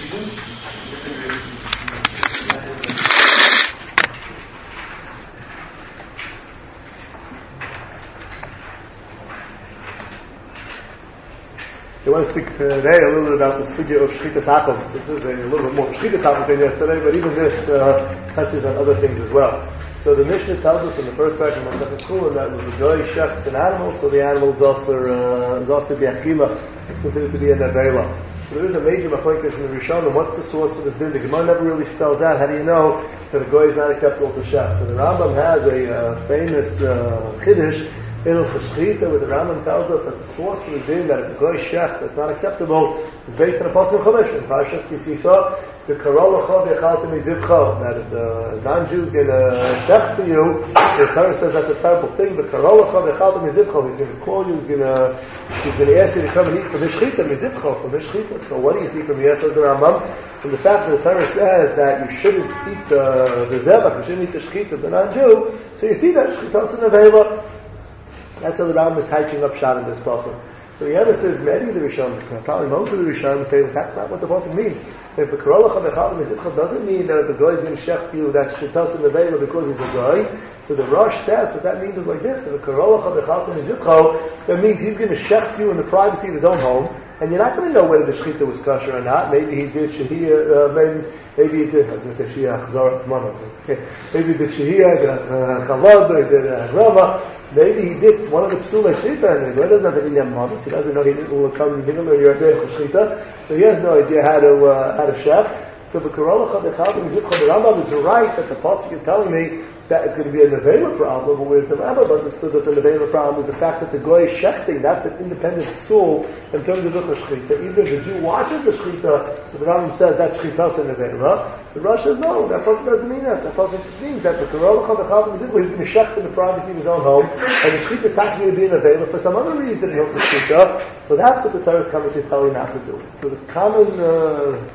I want to speak today a little bit about the sugya of Shchitas Akum. So this is a little bit more Shchita topic than yesterday, but even this touches on other things as well. So the Mishnah tells us in the first paragraph of Masechet Chulin that when the goy shechts an animal, so the animal is also the achila. It's considered to be a nevela. So there is a major machlokes in the Rishonim. What's the source for this din? The Gemara never really spells out. How do you know that a goy is not acceptable to shecht? So the Rambam has a famous chiddush in Cheshchita, where the Rambam tells us that the source for the din that if a goy shechts that's not acceptable is based on a pasuk Chumash in Parshas Kisisa. The Karolacha v'echaltem mizivcha, that if the non-Jew's going to shecht for you, the Torah says that's a terrible thing. But Karolacha v'echaltem mizivcha, he's going to call you, he's going to ask you to come and eat for the shechita mizivcha, for the shechita. So what do you see from here? Says the Rambam, from the fact that the Torah says that you shouldn't eat the zebach, you shouldn't eat the shechita of the non-Jew. So you see that shechita in avela. That's how the Rambam is touching up shot in this pasuk. So the other says, many of the Rishonim, probably most of the Rishonim, say that that's not what the pasuk means. If the Karolacha v'echaltem mizivcha doesn't mean that if the guy is going to shecht you, that's shchitas in the veil because he's a guy. So the Rosh says what that means is like this: if the Karolacha v'echaltem mizivcha, that means he's going to shecht you in the privacy of his own home, and you're not going to know whether the shechita was kosher or not. Maybe he did shehiyah, maybe he did. I was going to say shehiyah achzor t'mana. Okay, maybe he did shehiyah, chavod, he did rama. Maybe he did one of the psulei shechita, and he doesn't have any mamas. He doesn't know he will come. He didn't know you're there for shechita, so he has no idea how to shech. So the Karolacha v'echaltem mizivcha, the Rambam is right that the pasuk is telling me that it's going to be a nevela problem, but whereas the Rambam understood that the nevela problem is the fact that the goy is shechting, that's an independent psul in terms of the shechita. Even if the Jew watches the shechita, so the Rambam says that's shechita and nevela. The Rosh says no, that pasuk doesn't mean that. That pasuk just means that the Karolacha v'echaltem mizivcha, he's going to shecht in the privacy of his own home, and the shechita is not going to be a nevela for some other reason. He'll shechita. So that's what the Torah is coming to tell you not to do. So the common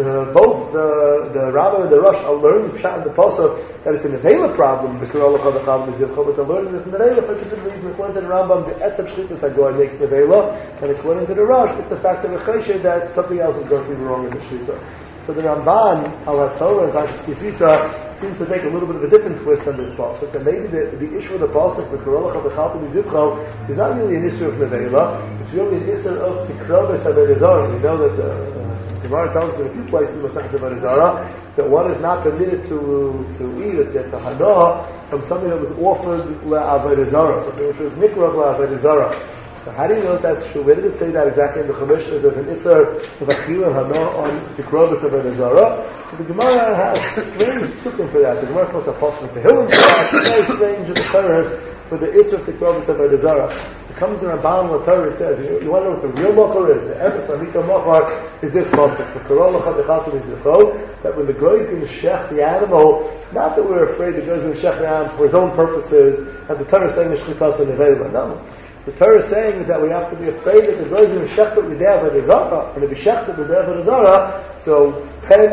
both the Rabbah and the Rosh are learning in the pasuk that it's a nevela problem, the Karolacha v'echaltem mizivcha, but they're learning this nevela for such a good reason. According to the Rambam, the etzem shchitas hagoy makes nevela, and according to the Rosh, it's the fact of the that something else is going to be wrong in the shchita. So the Ramban, al HaTorah, and Parshas Kisisa seems to take a little bit of a different twist on this pasuk. That maybe the issue of the pasuk with Karolacha v'echaltem mizivcha is not really an issue of nevela; it's really an issue of tikrovus haverizar. We know that. The Gemara tells us in a few places in Masechet Avodah Zarah that one is not permitted to eat at the hana from something that was offered le'avodah zarah, something which was nikrav le'avodah zarah. So how do you know if that's true? Where does it say that exactly in the Chumash? There's an isser of achila hana on tikrovus avodah zarah. So the Gemara has strange psukim for that. The Gemara quotes a pasuk to Tehillim for that. It's very strange in the Torah for the isser of tikrovus avodah zarah. It comes to Ramban Torah, it says, you want to know what the real mokar is? The Emes Lamita mokar is this pasuk. The Karolacha v'echaltem mizivcha, that when the goy is going to shech the animal, not that we're afraid the goy is going to shech the animal for his own purposes, and the Torah is saying shchitas and nevela. No. The Torah is saying is that we have to be afraid that the goy is going to shech it with the avodah zarah, and if he shechs it with the avodah zarah, so pen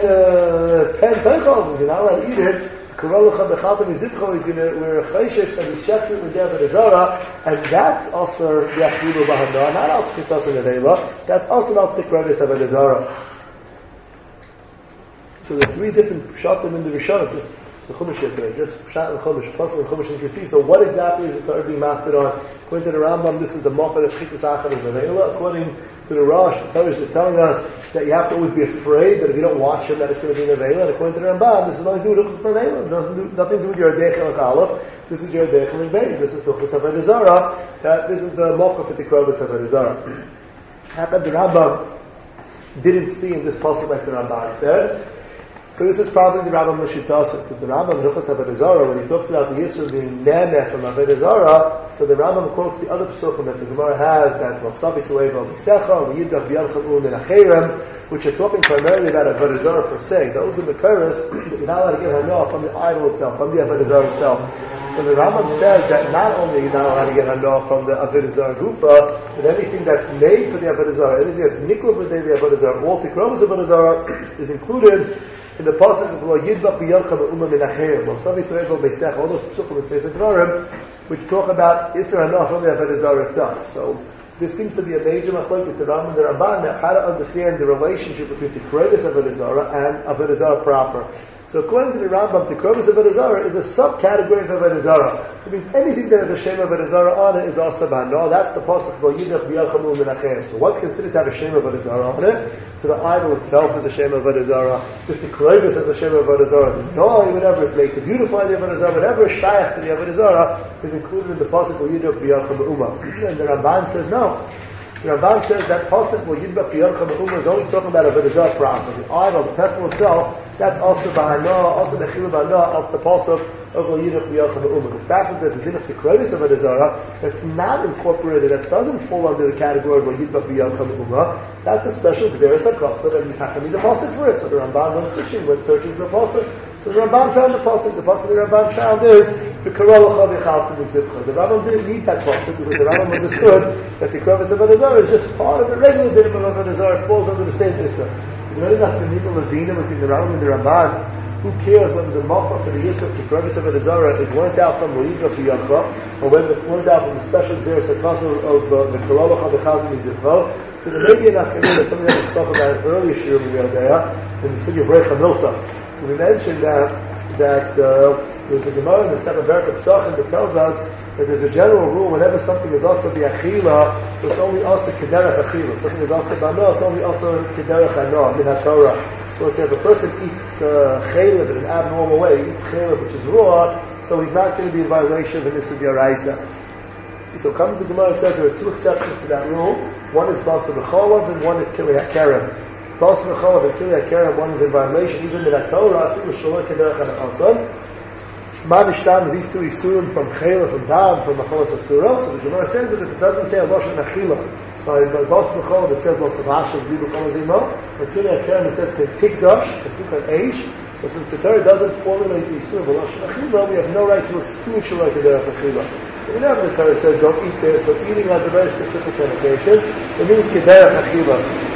teichol, you're not allowed to eat it. Karolacha v'echaltem mizivcha is going to wear a chayshish and be shechted with the avodah zarah, and that's also the achila b'hana, not al shchitas and nevela. That's also not tikrovus avodah zarah. So there are three different pshatim in the Rishonim, just the Chumash here, just pshat and Chumash, pasuk and Chumash and Kisi. So what exactly is the Torah being mastered on? According to the Rambam, this is the mokar of shchitas achar is nevela. According to the Rosh, the Torah is just telling us that you have to always be afraid that if you don't watch him, that it's going to be nevela. And according to the Rambam, this is nothing to do with Ruchas nevela. It doesn't do nothing to do with your Dechel Aleph. This is your Dechel Beis. This is Ruchas avodah zarah. That this is the mokar for tikrovus avodah zarah. Happened the Rambam didn't see in this pasuk like the Rambam said. So this is probably the Rambam Mishitasa, because the Rambam Ruchas avodah zarah, when he talks about the Yisur being nemeh from avodah zarah, so the Rambam quotes the other psukim that the Gemara has, that Vasavi Sueva B'Secha, V'Yidach V'Yalcham Un and Acherem, which are talking primarily about avodah zarah per se. Those are the Mekaris that you're not allowed to get hana from the idol itself, from the avodah zarah itself. So the Rambam says that not only you're not allowed to get hana from the avodah zarah gufa, but anything that's made for the avodah zarah, anything that's nikul for the avodah zarah, all tikrovus avodah zarah is included in the pasuk of Lo Yidbach B'Yalcha B'Uma Min Acherem, Lo Savi Tzorego all those psukim in Sefer Dvarim, which talk about Isser Hana from the avodah zarah itself. So This seems to be a major machlokes, the Rambam and the Ramban, how to understand the relationship between the Tikrovis Avodah Zarah and Avodah Zarah proper. So according to the Rambam, Tikrovis Avodah Zarah is a subcategory of Avodah Zarah. It means anything that has a Shem Avodah Zarah on it is also Bano. That's the pasuk for Yidach B'Yalchamu Menachem. So what's considered to have a Shem Avodah Zarah on it? So the idol itself is a Shem Avodah Zarah. The Tikrovis has a Shem Avodah Zarah. No, whatever is made to beautify the Avodah Zarah, whatever is shaykh to the Avodah Zarah is included in the pasuk for Yidach B'Yalchamu. And the Ramban says no. The Ramban says that pasuk where Yidbach B'Yalcha Me'umah is only talking about a Avodah problem. The idol, the pestle itself, that's also B'Hana, also the Chil B'Hana of the pasuk of Yidbach B'Yalcha Me'umah. The fact that there's a din of Tikrovis of Avodah that's not incorporated, that doesn't fall under the category of Yidbach B'Yalcha Me'umah, that's a special Gzeres HaKosov, and you have to need a pasuk for it. So the Ramban went fishing, went searching for the pasuk. So the Ramban found the pasuk. The pasuk the Ramban found is the Karolacha V'Chalta Mizivcha. The Rambam didn't need that pasuk because the Rambam understood that the Tikrovis of Avodah Zarah is just part of the regular din of Avodah Zarah. It falls under the same issa. Is there enough to people Ladina between the Rambam and the Ramban? Who cares whether the Macha for the Yisuf to Tikrovis of Avodah Zarah is learned out from Mo'idra Piyakha or whether it's learned out from the special Gzeres HaKosov of the Karolacha V'Chalta Mizivcha? So there may be enough community. Something that we spoke about it earlier Shir in the city of Reicha Milsa. We mentioned that there's a Gemara in the Sefer Berkah Pesachim that tells us that there's a general rule whenever something is also bi'achila, so it's only also kederach achila. Something is also b'ano, it's only also kederach ano, min ha-Torah. So let's say if a person eats chaylev in an abnormal way, he eats chaylev which is raw, so he's not going to be in violation of an Issa D'Oraisa. So comes the Gemara and says there are two exceptions to that rule. One is Basa B'cholav and one is Kili HaKerem. Basa B'cholav and Kili HaKerem, one is in violation even in the Torah, through the Shalom Kederach HaNa'asan. Ma'nishtam, these two isurim from Chayla, from Dam, from Macholas Asura. So the Gemara says that it doesn't say a Lashon Achila. By Bas B'chol, it says Los Savashim, B'li B'chol V'imo. By Kili HaKerem, it says Tikdash, Tikdash Eish. So since the Torah doesn't formulate the isurim of Lashon Achila, we have no right to exclude Shalom Kederach Achila. So whenever the Torah says don't eat this, so eating has a very specific connotation. It means Kederach Achila.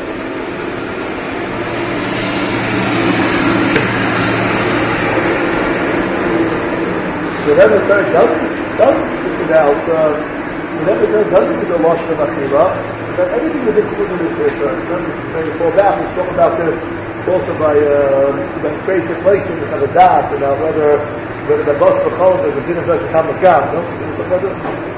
Whenever the Torah doesn't speak it out, whenever the Torah doesn't use a Lashon of Achila, then everything is included in this Issa. When you fall back, we spoke about this also by crazy placing the Chavaz about whether the Bas B'chol is a din of Bas B'chol Gam, no? Can you talk about this?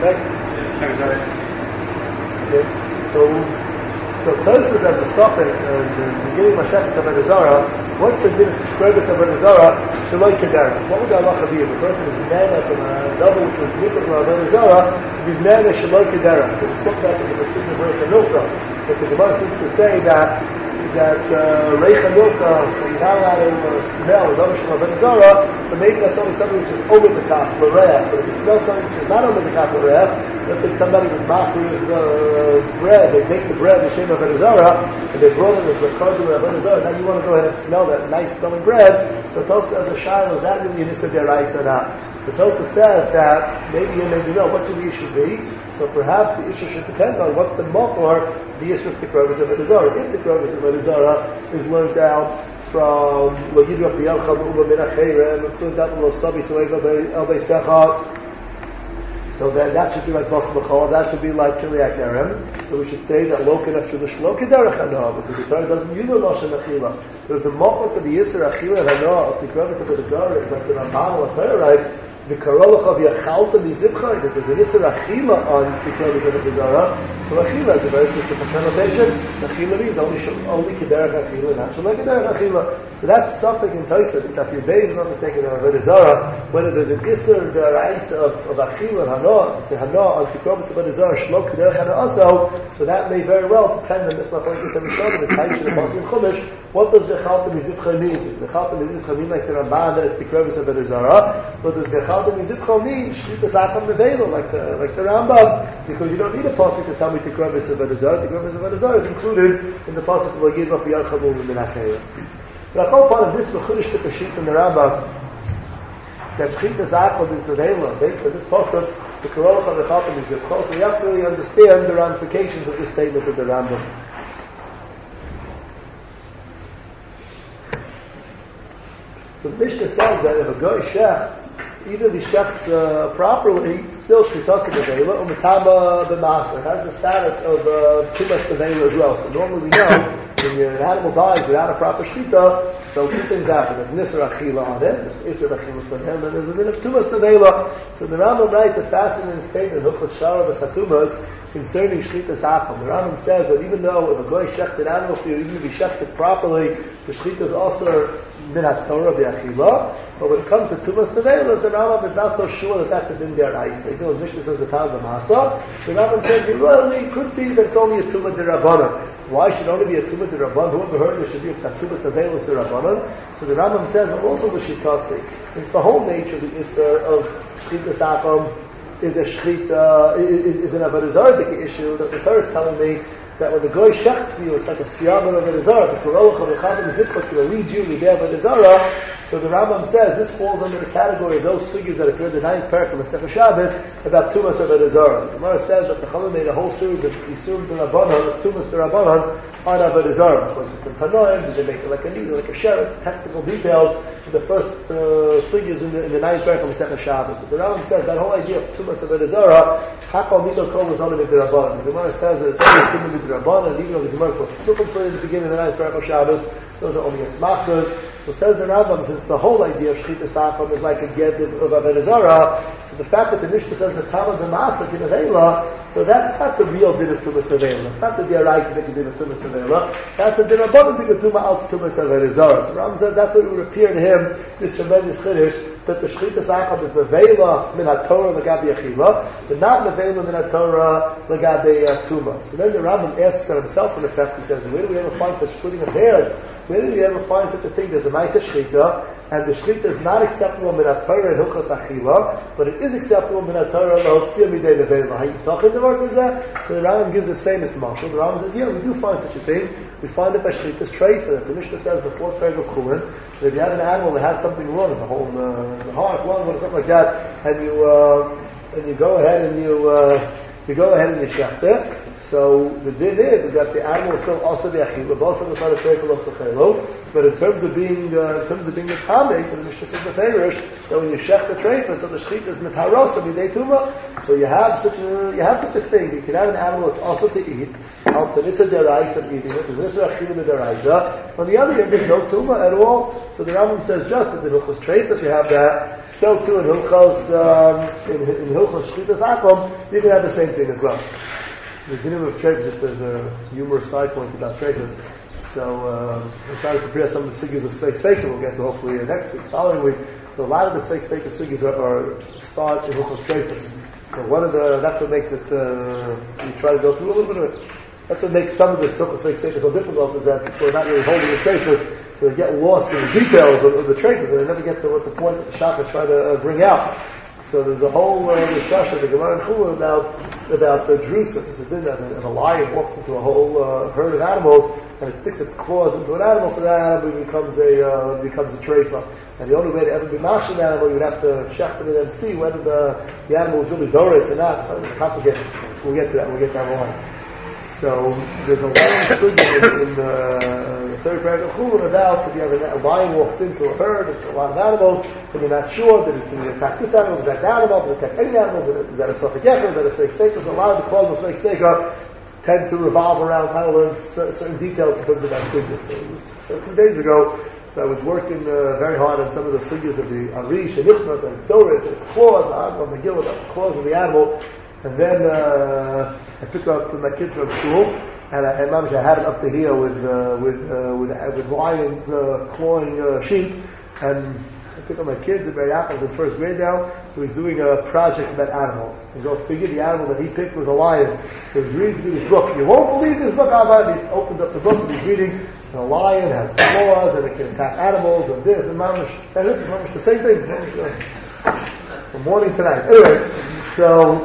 Okay. So Tosfos has a suffix in the beginning of Masechet Avodah Zarah. What's the din of Tikrovis Avodah Zarah? Shaloi Kederach. What would the halacha be if a person is nana from a double which was nikah from Avodah Zarah? He's nana Shaloi Kederach. So we spoke about this in the Sikh of Reicha Milsa. But the Gemara seems to say that Reicha Milsa, you're not allowed to smell Avodah Avodah Zarah. So maybe that's only something which is over the top, l'reach. But if it smells something which is not over the top, l'reach, let's say somebody was machri with bread, they make the bread the Shem of Avodah Zarah, and they brought it as the Kardu of Avodah Zarah. Now you want to go ahead and smell that nice smelling bread. So Tosfos has a shayla, is that really an Issa D'Oraisa or not? So Tosfos says that maybe you maybe no, what should the issue be? So perhaps the issue should depend on what's the makor, the issue of Tikrovis of Avodah Zarah. If Tikrovis of Avodah Zarah is learned out from Lo Yidbach B'Yalcha Me'umah Min HaCheirem, it's learned out from Lo Sabi So'eva El Beisecha. So that should be like Bas B'chol, that should be like Kili HaKerem. So we should say that Lo Kedef Shul Shlo Kederach Hana, because the Torah doesn't use a Lashon Achila. But if the makor for the Yisr Achila Hana of Tikrovis of Avodah Zarah is like the Ramban or Torah writes, the Karolacha V'Yachalta Mizivcha, that there's an Yisr Achila on Tikrovis of Avodah Zarah. So Achila is a very specific connotation. Achila means only Kederach Achila, not Shalom Kederach Achila. So that's suffix in Tosfos. If your base is not mistaken in Avodah Zarah, whether there's an Isser D'Oraisa of Achila and Hana, it's a Hana on Tikrovis of Avodah Zarah, Shlo Kederach Hana also, so that may very well depend on this Machlokes HaRishonim, the Taishin of Masim Chumash. What does V'chalta Mizivcha mean? Does V'chalta Mizivcha mean like the Ramban that it's Tikrovis of Avodah Zarah? But does V'chalta Mizivcha mean Shlitas Akam Nevela, like the Rambam? Because you don't need a pasuk to tell me Tikrovis of Avodah Zarah. Tikrovis of Avodah Zarah is included in the pasuk of Yidbach B'Yalcha Me'umah Min HaCheirem. But I call part of this Mechudesh took a sheet from the Rambam that Shchitas Akam is Nevela, based on this pasuk, the Karolach of the Chalta Mizivcha. So you have to really understand the ramifications of this statement of the Rambam. So the Mishnah says that if a guy shechts, Even if he shechts properly, still shchitas nevela, u'metama b'masa. It has the status of tumas nevela as well. So normally we know when an animal dies without a proper shchita, so two things happen. There's nisr achila on it, there's isr achila on him, and there's a bit of tumas nevela. So the Rambam writes a fascinating statement, Hilchos Shara v'Satumas, concerning shchitas akum. The Rambam says that even though if a guy shechts an animal for you, even if he shechts it properly, the shchita is also min ha-Torah b'achila. But when it comes to tumas nevelas, the Rambam is not so sure that that's a din deraisa. Even though the Mishnah says the tal b'masa, the Rambam says well, it could be that it's only a tumah derabanan. Why should it only be a tumah derabanan? Whoever heard there should be a tumas nevelas derabanan? So the Rambam says well, also the shitasi, since the whole nature of the isser of shchitas akum is a shchita, is an avodah zarah issue, that the Torah is telling me that when the goy shechts for you, it's like a siyam of avodah zarah. The korolach of the chavim zikos going to lead you to the avodah zarah. So the Rambam says this falls under the category of those sugis that appear in the 9th parak of Masechah Shabbos about tumas avodah zarah. The Gemara says that the Chachamim made a whole series of isur d'Rabbanan, of tumas d'Rabbanan on avodah zarah. Like some tanoim, did they make it like a needle, like a sheretz, technical details for the first sugis in the 9th parak of Masechah Shabbos. But the Rambam says that whole idea of tumas avodah zarah, hakol midol kol was only d'Rabbanan. The Gemara says that it's only tumas d'Rabbanan, even though the Gemara was psukim for in the beginning of the 9th parak of Shabbos, those are only esmachas. So says the Rambam, since the whole idea of shchitas akum is like a get of avodah zarah, so the fact that the Mishnah says the tama b'masa kinavela, so that's not the real din of tumas nevela. It's not the deraisa that you din of tumas nevela. That's a din of tuma out tumas avodah zarah. So Rambam says that's what it would appear to him, this tremendous chiddush, that the shchitas akum is nevela min ha-Torah l'gabi achila, but not nevela min ha-Torah l'gabi tuma. So then the Rambam asks himself, in effect, he says, where do we ever find such splitting of hairs? Where did we ever find such a thing? There's a ma'aseh shchita, and the shchita is not acceptable min ha-Torah and hilchos achila, but it is acceptable min ha-Torah l'hotzia midei nevela. How you talking about that? So the Rambam gives his famous mashal. The Rambam says, yeah, we do find such a thing. We find it by shchita's treifa. The Mishnah says before Perek of Chulin, that if you have an animal that has something wrong, there's a hole in the heart, lung, or something like that, and you go ahead and you shecht it. So the din is that the animal is still also the achila, but also the part of treifa, but in terms of being the tamei, so the Mishnah says the ferish that when you shech the treifa, so the shchita is mitharosa b'dei tuma. So you have such a thing. You can have an animal that's also to eat. Also, this is deraisa of eating it. This is achila deraisa. On the other hand, there's no tuma at all. So the Rambam says just as in hilchos treifas you have that, so too in hilchos shchitas akum you can have the same thing as well. The beginning of treifas, just as a humorous side point about treifas. So we'll try to prepare some of the sugis of Sveik Sveika. We'll get to hopefully next week, following week. So a lot of the Sveik Sveika sugis are start in hilchos treifas. So that's what makes it. You try to go through a little bit of it. That's what makes some of the hilchos Sveik Sveika so difficult, is that people are not really holding the treifas, so they get lost in the details of the treifas, and they never get to what the point that the Shach is trying to bring out. So there's a whole discussion in the Gemara and Chulin about the drusa. It's a din that if a lion walks into a whole herd of animals and it sticks its claws into an animal, so that animal becomes a treifa. And the only way to ever be mashing an animal, you would have to shecht it and see whether the animal is really doris or not. It's complicated. We'll get to that one. So there's a long sugya in the third paragraph of Chulin about if you have a lion walks into a herd, it's a lot of animals, and you're not sure that it can attack this animal, attack that animal, can attack any animals, is that a Sofek Yecher, is that a Sveik Sveika? So a lot of the Klal of Sveik Sveika tend to revolve around how to learn certain details in terms of that sugya. So 2 days ago, so I was working very hard on some of the sugyas of the Arish and Ichnas and its Doris and its claws, on the Megillah, about the claws of the animal. And then I picked up my kids from school, and I had it up to here with lions clawing sheep. And I picked up my kids at Mary Apple's in first grade now, so he's doing a project about animals. And go figure, the animal that he picked was a lion. So he's reading through this book. You won't believe this book, Abba. He opens up the book and he's reading. And a lion has claws and it can attack animals and this and mamish. And mamish the same thing. From morning to night. Anyway, so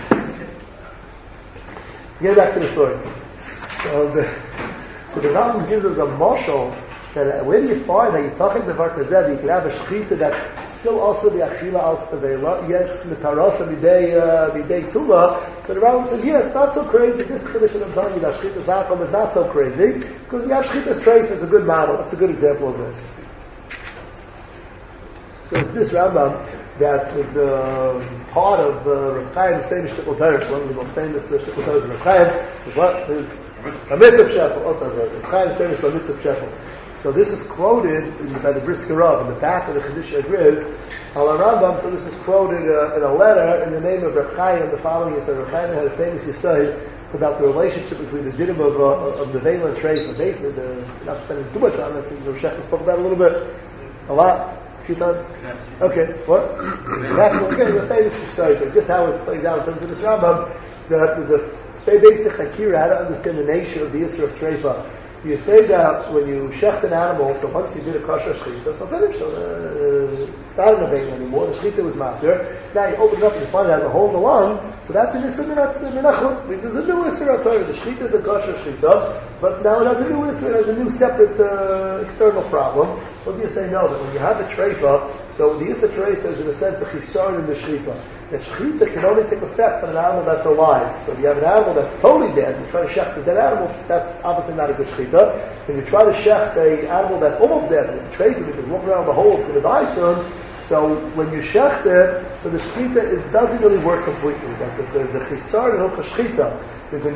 get back to the story. So the Rambam gives us a mashal that where do you find that you're talking about Kazed, you can have a shchita that still also the achila al tzavela, yet it's mitarasa midei tuma. So the Rambam says, yeah, it's not so crazy. This tradition of telling you that shchita zakom is not so crazy, because we have shchita's treif is a good model. It's a good example of this. So this Rambam that is the part of Reb Chaim's famous Shtickle Torah. One of the most famous Shtickle Torahs of Reb Chaim is what? Is a mitzvah shefel. Reb Chaim's famous for mitzvah shefel. So this is quoted by the Brisker Rav in the back of the Chiddushei Agriz al Rambam. So this is quoted in a letter in the name of Reb Chaim. The following is that Reb Chaim had a famous yesod about the relationship between the dinim of the Nevela and Treifa. Basically, not spending too much on it. Rav Shech spoke about it a little bit, a lot. A few times? Okay, what? That's again the famous yesod, but just how it plays out in terms of this Rambam, that there's a basic hakira, how to understand the nature of the Yisra of Treifa. You say that when you shecht an animal, so once you did a kosher shechita, so finish. So it's not in the vein anymore. The shechita was matter. Now you open it up and you find it has a hole in the lung. So that's an issur minachutz. Means there's a new issur Torah. The shechita is a kosher shechita, but now it has a new issur. It has a new separate external problem. What do you say? No, that when you have a treifa, so the issur treifa is in a sense a chisar in the shechita. That shechita can only take effect on an animal that's alive. So if you have an animal that's totally dead, and you try to shecht a dead animal, that's obviously not a good shechita. When you try to shecht an animal that's almost dead, and the treifa, which is walking around the hole, it's going to die soon. So when you shecht it, so the shechita, it doesn't really work completely. That there's a chisar and a shechita. Because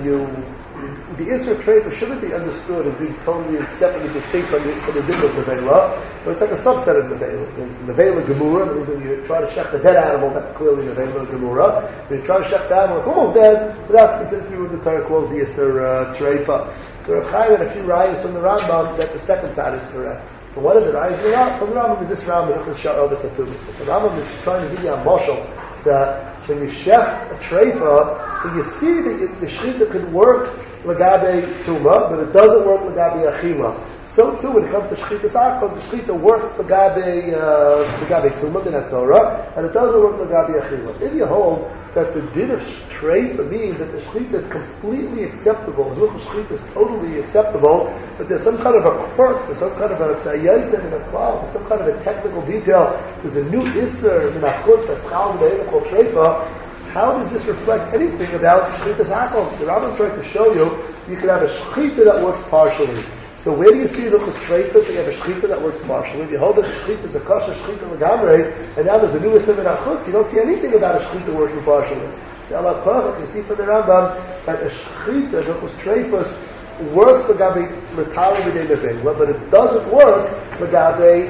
the Isra treifa shouldn't be understood as being totally and separately distinct from the din of Nevela, but it's like a subset of Nevela. There's Nevela Gemura, that means when you try to shecht a dead animal, that's clearly Nevela Gemura. When you try to shecht the animal, it's almost dead, so that's considered to be what the Torah calls the Isra treifa. So Rav Chaim had a few rayas from the Rambam that the second side is correct. So what is the rayas from the Rambam? Is this Rambam? The Rambam is trying to give you a mashal that when you shecht a treifa, so you see that the shechita can work lagabe tuma, but it doesn't work lagabe achila. So too, when it comes to shechita sakon, the shechita works lagabe tuma in a Torah, and it doesn't work lagabe achila. If you hold that the din of treifa means that the shechita is completely acceptable, the shechita is totally acceptable, but there's some kind of a quirk, there's some kind of a tzayyitzim in a clause, there's some kind of a technical detail, there's a new isser in a chutz that's called treifa. How does this reflect anything about shechita sakon? The Rambam is trying to show you can have a shechita that works partially. So where do you see the treifa? So you have a shechita that works partially. You hold that the shechita is a kosher shechita legamrei, and now there's a new isser in a chutz. You don't see anything about a shechita working partially. So Allah Kavach, you see from the Rambam that a shechita, the treifa, works legabe l'tali b'dei nevela, but it doesn't work legabe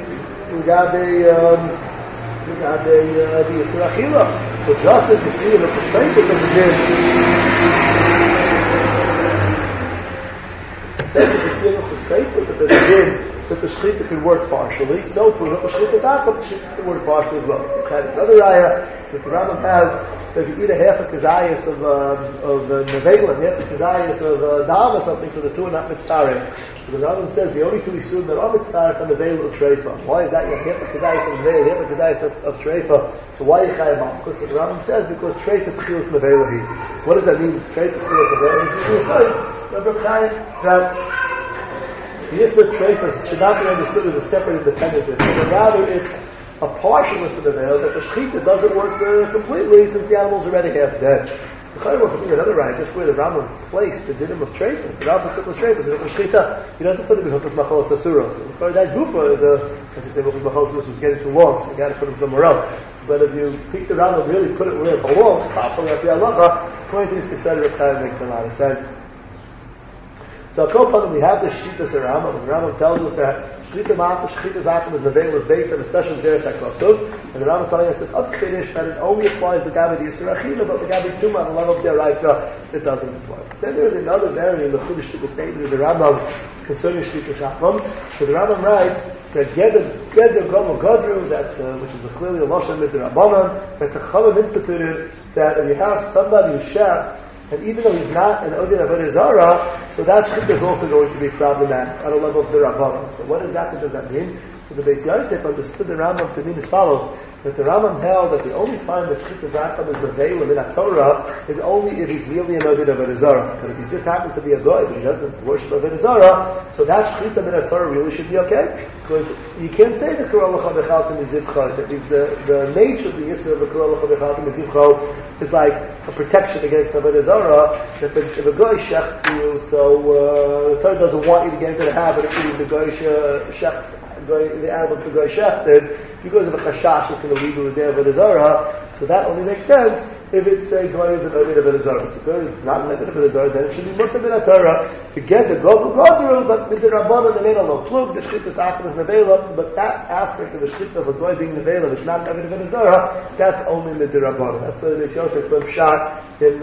the Yisur Achila. So just as you see in the perspective of the din, just as you see in the perspective of the din, that the shechita can work partially, so too the shechita sakon, the shechita can work partially as well. Another ayah that the Rambam has, that if you eat a half a kazayas of nevela and half a kazayas of dam or something, so the two are not mitzvah. So the Rambam says the only two isurim that are mitzvah are nevela or treifa. Why is that? You have half a kazayas of nevela, half a kazayas of treifa. So why you chayim on? Because the Rambam says because treifa is chilas nevela. What does that mean? Treifa is chilas nevela. This is the yesod. Rabbi Chaim that the yisur treifa should not be understood as a separate independent yisur, but rather it's a partialness of the veil that the shechita doesn't work completely since the animal's already half dead. The Chayyim will another right, just where the Rambam placed the dinim of treifas. The Rambam took the treifas and the shechita. He doesn't put it in Hilchos Machalos Asuros. So that gufa is as you say, Hilchos Machalos Asuros was getting too long, so you got to put him somewhere else. But if you pick the Rambam, really put it where it belongs, properly at the halacha, according to this Yisrael Reb Chaim makes a lot of sense. So we have the Shita Rambam, and the Rambam tells us that Shechita Zakam is Nevela is based on a special Zeres HaKosov, and the Rambam is telling us this Adkedish that it only applies to Gabi the Yisur Achila, but the Gabi Tuma on the level of their right, so it doesn't apply. Then there is another variant in the Chudish Shita statement of the Rambam concerning Shechita Zakam, so the Rambam writes that Geder Gomer Godru, that which is clearly a Lashon with the Rabbanan, that the Chachamim instituted that if you have somebody who shafts, and even though he's not an Odin Avodah Zarah, so that shechita is also going to be problematic on a level of the Rabbanan. So what exactly does that mean? So the Beis Yosef understood the Rambam to mean as follows, that the Rambam held that the only time that shechita zakam is nevela in a Torah is only if he's really an Odin Avodah Zarah. But if he just happens to be a goy, but he doesn't worship Avodah Zarah, so that shechita in a Torah really should be okay. Because you can't say the Karol Lecha Bechaltem Mizivcha, that the nature of the Yisr of the Karol Lecha Bechaltem Mizivcha is like a protection against Avodah Zarah, that if a guy shechts you, so the Torah doesn't want you to get into the habit of eating the guy shechts, the animals the guy shechted, because of a chashash is going to lead to a day of a zara. So that only makes sense if it's a Gemara is an Ovid of a zara. It's not an Ovid of a zara, then it should be mutter min Torah to get the global gadol, but with the rabbanon the nevela lo plug, the shchitas akum is nevela, but that aspect of the shchita of a goy being nevela, which is not an Ovid of a zara, that's only with the rabbanon. That's the Beis Yosef from shot in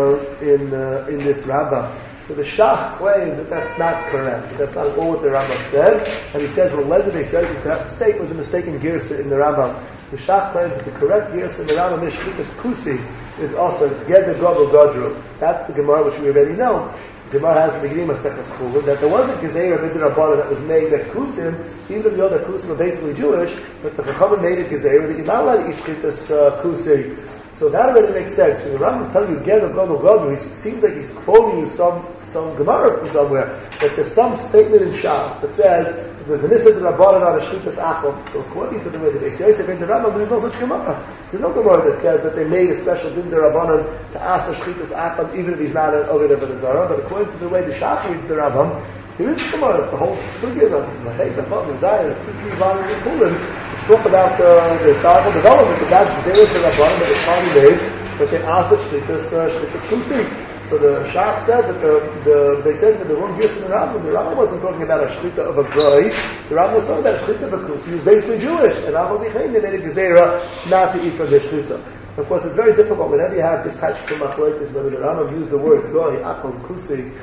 this Rambam. So the Shach claims that that's not correct. That's not all what the Rambam said. And he says, well, Lezer Beis Yosef, that mistake was a mistaken girsa in the Rambam. The Shach claims that the correct girsa in the Rambam is Shchitas Kusi, is also Ged the Gobel Godru. That's the Gemara which we already know. The Gemara has the beginning of Masechtas Chulin that there was a Gezeira Midrabanan that was made that Kusim, even though we know that Kusim are basically Jewish, but the Chachamim made a Gezeira that you're not allowed to eat Shchitas Kusi. So that already makes sense. So the Rambam is telling you, get a Gadol Gadol. It seems like he's quoting you some Gemara from somewhere, that there's some statement in Shas that says that there's an Issa D'Rabbanan on a Shchitas Achom. So according to the way the Beis Yosef and the Rambam, there's no such Gemara. There's no Gemara that says that they made a special Din D'Rabbanan to ask a Shchitas Achom, even if he's not an Ovid of a Zara. But according to the way the Shach reads the Rambam, there is a Gemara. It's the whole sugya, the Hei, the Chot, the Zayin, the 2-3 volumes of Purim, which talk about the historical development of that Gezeira D'Rabbanan that was finally made, but they asked Shchitas Kusi. So the Shach says that they said that the wrong use in the Rambam wasn't talking about a shchita of a goy. The Rambam was talking about a shchita of a kusi. He was basically Jewish, and Rambam Bichain made a gezerah not to eat from the shchita. Of course, it's very difficult whenever you have this type of machlokes, whether the Rambam used the word goy, akom, kusi.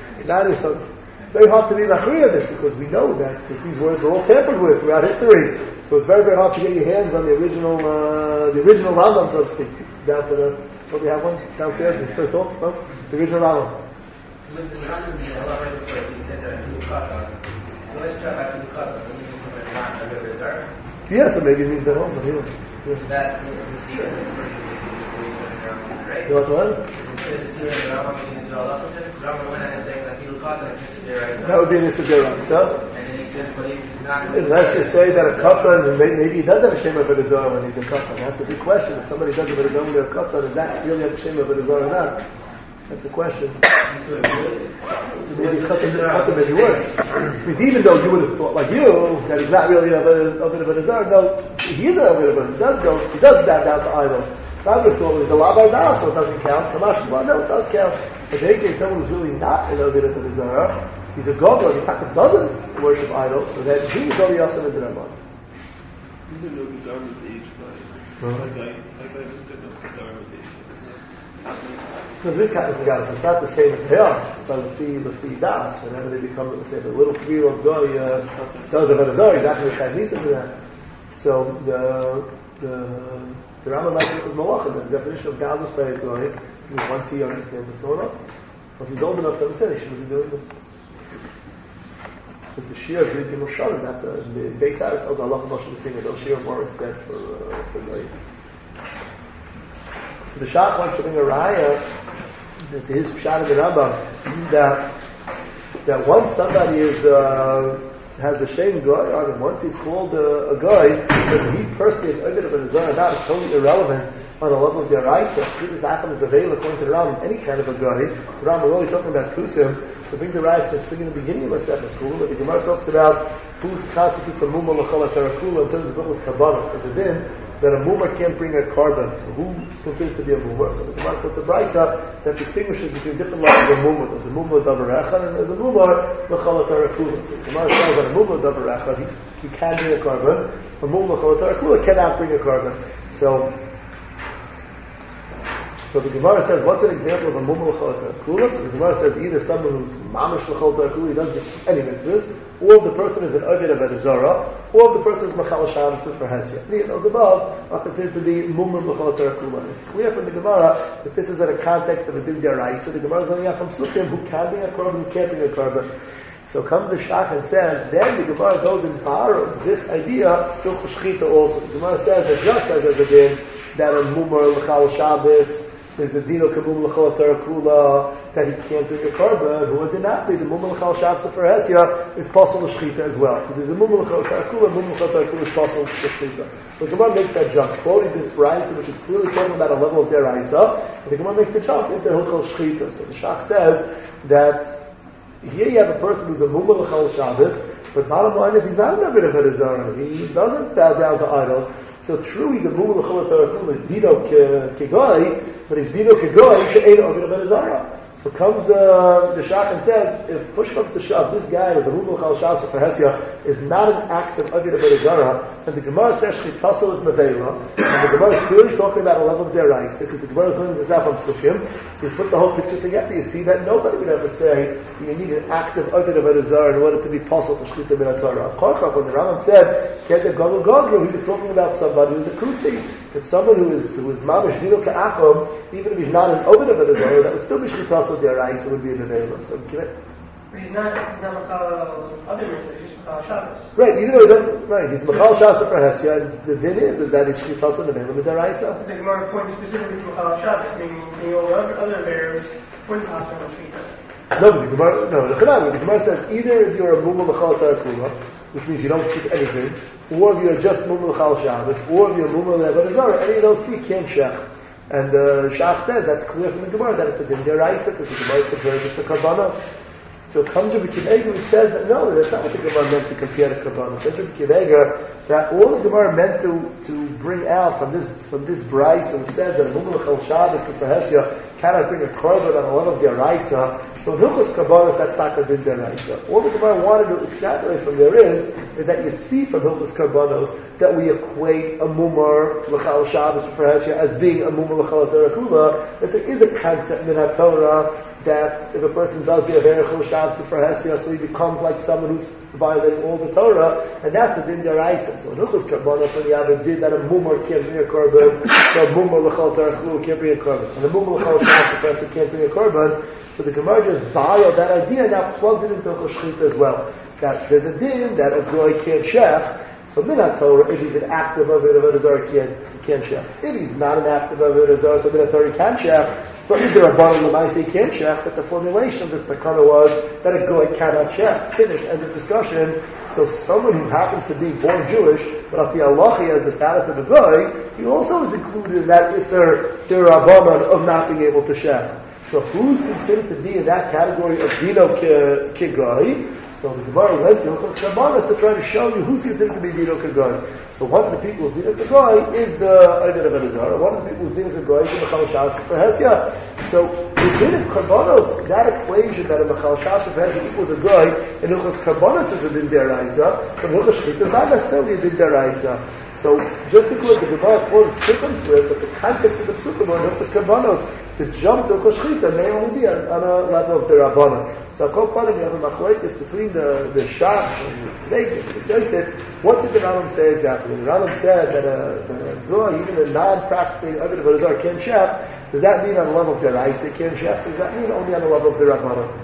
It's very hard to be machri of this because we know that these words were all tampered with throughout history. So it's very, very hard to get your hands on the original Rambam, so to speak. Down to the. What we have one downstairs, the first off, no? The original Rambam. With the Rambam, Allah right first, he says that Hilu Kata. So let's try about Hilu Kata, when you mean somebody not a river reserve. Yeah, so maybe it means that also, yeah. So that means the seal in the person is going to the Rambam, right? You want to learn? Instead of stealing the Rambam, we can do all opposite. Rambam went on and saying that Hilu Kata is Mr. Deraisa. That would be an Issa Deraisa. And then he says, but if it's not... Let's just say that a katan, maybe he does have a shame of a Zara when he's a katan. That's a big question. If somebody does have a Zara when they're a katan, does that really have a shame of a Zara or not? That's a question. So maybe katan may be worse. Because even though you would have thought like you, that he's not really a bit of a Zara, no, he is a bit of a, he does bow down to idols. So I would have thought he's a labar da, so it doesn't count. Kamash, well, no, it does count. But they case someone who's really not a bit of a Zara, he's a godler, in fact, doesn't worship idols, so that he's only awesome in the Ramban. You didn't know the Dharma of the age, but like I just didn't know the Dharma of the age. No, this kind of guys, it's not the same as Peos, it's by Lefi Das. Whenever they become, let's say, the little 3-year-old guy does a Vedazor, he's not going to try to into that. So the Rambam might think it was Malachim, the definition of godless by a guy is once he understands the Torah, once he's old enough to understand, he shouldn't be doing this. Because the Shir of Rid Gimel Shalom, that's the Beis Haris tells Allah Moshe to sing it. Those Shir more said for Goy. So the Shach wants to bring a raya that his Pshat in the Rambam that once somebody has the shame Goy on him, once he's called a Goy, whether he personally is Ovid of a Zara or not, is totally irrelevant on the level of the Araisa. Shchitas Achom is the veil according to the Rambam, any kind of a Goy. The Rambam is only talking about Kusim. So it brings a right to the in the beginning of Masechtas Chulin, but the Gemara talks about who constitutes a mumma l'chol ha'tarakula in terms of Bichlas Kabbalah. There's a din that a mumma can't bring a carbon. So who's considered to be a mumma? So the Gemara puts a brisa that distinguishes between different levels of mumma. There's a mumma davar echad and there's a mumma l'chol ha'tarakula. So the Gemara says that a mumma davar echad, he can bring a carbon. A mumma l'chol ha'tarakula cannot bring a carbon. So the Gemara says, what's an example of a mumma l'chol tarakula? So the Gemara says either someone who's mamish l'chol tarakula, he doesn't do any mitzvahs, or if the person is an ovid of a zara, or if the person is machal shabbos for hesya. Three of those above are considered to be mumma l'chol tarakula. It's clear from the Gemara that this is in a context of a din d'oraisa. So the Gemara is going out from sukkim who can bring a korban, who can't bring a korban. So comes the Shach and says, then the Gemara goes and borrows this idea to shchita also. The Gemara says that just as there's a din that a mumma l'chal shabbos is the dino kabum l'chol tarakula that he can't bring a korban. Who would not be the mumma l'chal shabbos for hesya is possible shchita as well because there's a mumma l'chol tarakula. Mumma l'chol tarakula is possible shchita. So the Gemara makes that jump, quoting this brayso which is clearly talking about a level of deraisa. And the Gemara makes the jump into hilchol shchita. So the Shach says that here you have a person who's a mumma l'chol shabbos But bottom line is he's not an Avodah Zarah. He doesn't bow down to idols. So true, he's a Mumul L'Chol Torah, he's Dino Kegoy, but he's Dino Kegoy, she'ein Avodah Zarah. So comes the Shach and says, if push comes to shove, this guy with the Mumul L'Chol Shabbos for Hesia is not an act of Avodah Zarah, and the Gemara says Shchitaso is Mevela, and the Gemara is clearly talking about a level of Deraisa, because the Gemara is learning this out from Psukim. So you put the whole picture together, you see that nobody would ever say you need an act of Avodah Zarah in order to be possible for Shchita Min Torah. When the Rambam said, Get the Gadol Gogru, he was talking about somebody who's a Kusi. It's someone who is Mamish Dino Ka'achom, even if he's not an Avodah Zarah, that would still be Shchitaso Deraisa, would be an Avela. So give it. But he's not Machal other mitzvahs, he's just Machal Shabbos. Right, even though he's Machal Shabbos for Hesia, and the din is that he's Shchitaso Nevela Deraisa. The Gemara points specifically to Machal Shabbos, meaning all other bearers wouldn't pass on Shchita. No, but the Gemara says either if you're a Mumul L'Chol Torah Kula, which means you don't keep anything, or if you're just Mumul L'Chol Shabbos, or if you're Mumul L'Avodah Zarah, any of those three can't shech. And Shach says that's clear from the Gemara that it's a din deraisa because the Gemara is compared just to Karbanos. So comes Rabbi Akiva Eiger who says that no, that's not what the Gemara meant to compare to Karbanos. Says Rabbi Akiva Eiger that all the Gemara meant to bring out from this Bryce, and it says that a Mumul L'Chol Shabbos for Hesia cannot bring a korban on a level of deraisa. So in Hilchos Karbanos, that's not a din deraisa. All the Gemara wanted to extrapolate from there is that you see from Hilchos Karbanos that we equate a Mumar L'Chol Shabbos for Hesia as being a Mumar L'Chol Torah Kula, that there is a concept in HaTorah that if a person does the Aver Chol Shabbos for Hesia, so he becomes like someone who's violating all the Torah, and that's a din deraisa. So in Hilchos Karbanos, when you have a din that a Mumar can't bring a korban, so a Mumar L'Chol Torah Kula can't bring a korban, and a Mumar L'Chol Shabbos for Hesia can't bring a korban. So the Gemara just borrowed that idea and now plugged it into Shchita as well. That there's a din that a goy can't shech. So Minat Torah, if he's an active Avodah Zarah, he can't shech. If he's not an active Avodah Zarah, so Minat Torah he can't shech. But if there are Baruch L'maaseh he can't shech, but the formulation of the Takana was that a goy cannot shech. Finished, end of discussion. So someone who happens to be born Jewish, but up the halachi has the status of a goy, he also is included in that Isser Derabanan of not being able to shech. So who's considered to be in that category of Dino Kegoy? So the Gemara went to Hilchos Karbanos to try to show you who's considered to be Dino Kegoy. So one of the people who's Dino Kegoy is the Avodah Zarah. One of the people who's Dino Kegoy is the Machal Shabbos for Hesia. So the din of Karbanos, that equation that a Machal Shabbos for Hesia equals a goy, in Hilchos Karbanos is a din deraisa, but Hilchos Shchita is not necessarily a din deraisa. So just because the Gemara quoted different to it, but the context of the Psukim on Hilchos Karbanos, to jump to Shchita may only be on a level of the Rabbanan. So Kol Panim, you have a machlokes between the Shach and today, the said, what did the Rambam say exactly? The Rambam said that a goy, even a non-practicing Avodah Zarah can't shech. Does that mean on the level of the Raisa can't shech? Does that mean only on the level of the Rabbanan?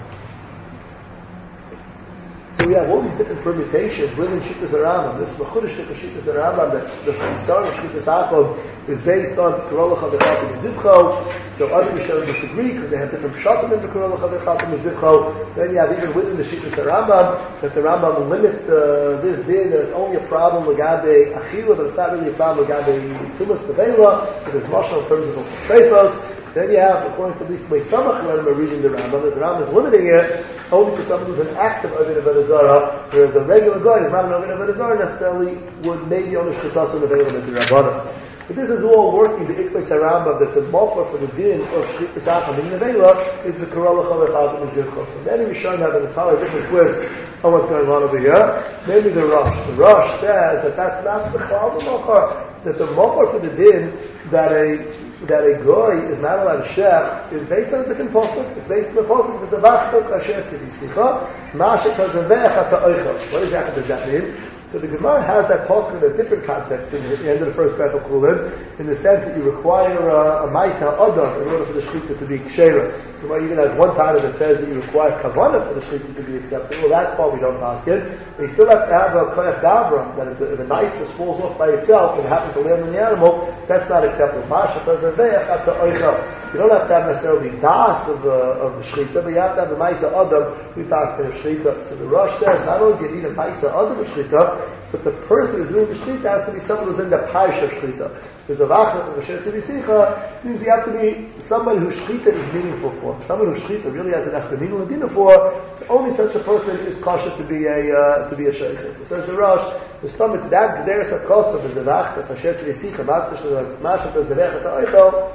So we have all these different permutations within Shittas Rambam. This Mechudesh Shittas Rambam, that the Chisar of Shittas Yaakov is based on Karolach HaVechatim Mizivcho. So other Rishonim disagree because they have different pshatim in the Karolach HaVechatim Mizivcho. Then you have even within the Shittas Rambam that the Rambam limits this din that it's only a problem Lagabe Achila, but it's not really a problem Lagabe Tumas Nevela, so there's mashal in terms of Shreifos. Then you have, according to at least Meisamach, when we're reading the Rambam, that the Rambam is limiting it only to someone who's an active Avodah Zarah, whereas a regular guy who's not an Avodah Zarah necessarily would maybe only Shchitasim available in the Rabbanan. But this is all working the Ikvei Sarambam that the Mokar for the din of Shchita Sacham in Nevela is the Karolach HaVechatim Mizivcho. So then we show have an entirely different twist on what's going on over here. Maybe the Rosh. The Rosh says that that's not the Chal Mokar, that the Mokar for the din that a goy is not allowed to shech is based on a different pasuk. It's based on the pasuk of Zavachtok Asher Tzivisicha Masha Tazavech Ha'oichel. What exactly does that mean? So the Gemara has that pasuk in a different context in the end of the first paragraph of Kulin, in the sense that you require a Maisa Adam in order for the Shechita to be Kshera. The Gemara even has one part that says that you require Kavanah for the Shechita to be accepted. Well, that part we don't ask it. But you still have to have a Koyach Dabra, that if the knife just falls off by itself and it happens to land on the animal, that's not acceptable. Masha Tazavech Ha'oichel. You don't have to have necessarily das of the Shechita, but you have to have the Maisa Adam who das the Shechita. So the Rosh says, not only do you need a Maisa Adam of Shechita, Shechita, but the person who's doing the Shechita has to be someone who's in the Parish of Shechita. Because of Achot and Shechita B'Sicha means you have to be somebody who Shechita is meaningful for. Someone who Shechita really has an Afterminul Adina for, so only such a person is kosher to be a Shechita. So says the Rosh, the stomach, that Gzeres HaKosav is the Achot and Shechita B'Sicha, Mashat HaZerech HaOichel,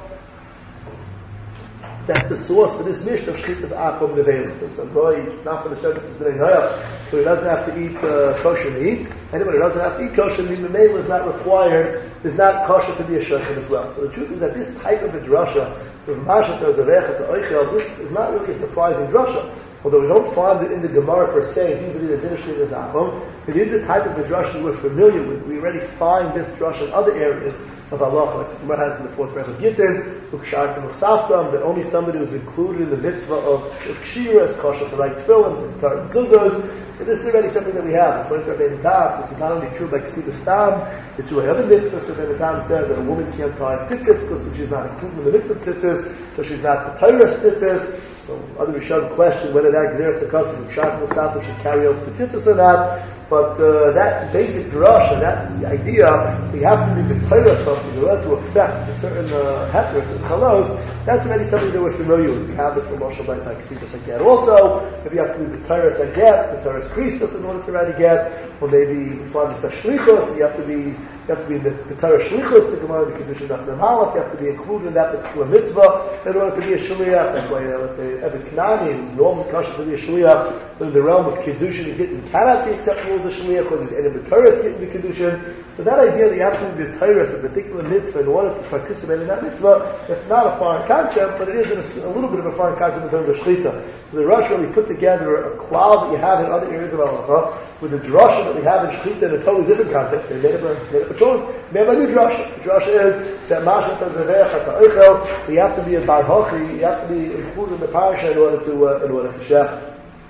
that's the source for this mission of Shchitas Achom Nevelis. So boy, not for the Shechit is been Noach, so he doesn't have to eat kosher meat. Anybody who doesn't have to eat kosher meat, Memela is not required, is not kosher to be a Shechit as well. So the truth is that this type of a drasha, with Mashat HaZerech HaOichel, this is not really a surprising drasha. Although we don't find it in the Gemara per se, these are the din of Shchitas Achom, it is a type of a drasha we're familiar with. We already find this drasha in other areas of Allah, like the Gemara has in the fourth paragraph of Gittin, that only somebody who's included in the mitzvah of Kshira is kosher to write tefillins and tar mezuzos. So this is already something that we have. According to Rabbeinu Tam, this is not only true by Ksibah Stam, it's true by other mitzvahs. So Rabbeinu Tam said that a woman can't tie tzitzit because she's not included in the mitzvah tzitzis, so she's not the Torah tzitzis. So other Rishonim question whether that Gzeres HaKosav and Pshat Musaf should carry over the tzitzis or not. But that basic drasha, that idea, we have to be the Torah something in order to affect a certain heteros and chalos, that's already something that we're familiar with. We have this from Moshe like Ksibas Haget. Also, maybe you have to be the Torah Haget, the Torah's Krisos in order to write a get, or maybe you find the Shlichos, you have to be the Torah Shlichos, the Gemara, the Kedushin of the Malach, you have to be included in that particular mitzvah in order to be a Shliach. That's why, let's say, Ebed Knani, who's normally kosher to be a Shliach, in the realm of Kedushin, he cannot be acceptable as a Shliach because he's in the Torah getting the Kedushin. So that idea that you have to be the Torah, a particular mitzvah, in order to participate in that mitzvah, it's not a foreign concept, but it is a little bit of a foreign concept in terms of Shechita. So the Rosh really put together a cloud that you have in other areas of halacha with the drasha that we have in Shechita in a totally different context. They made up a children. They have a new drasha. The drasha is that Mashat HaZerech HaOichel, you have to be a bar hochi, you have to be included in the parasha in order to shech.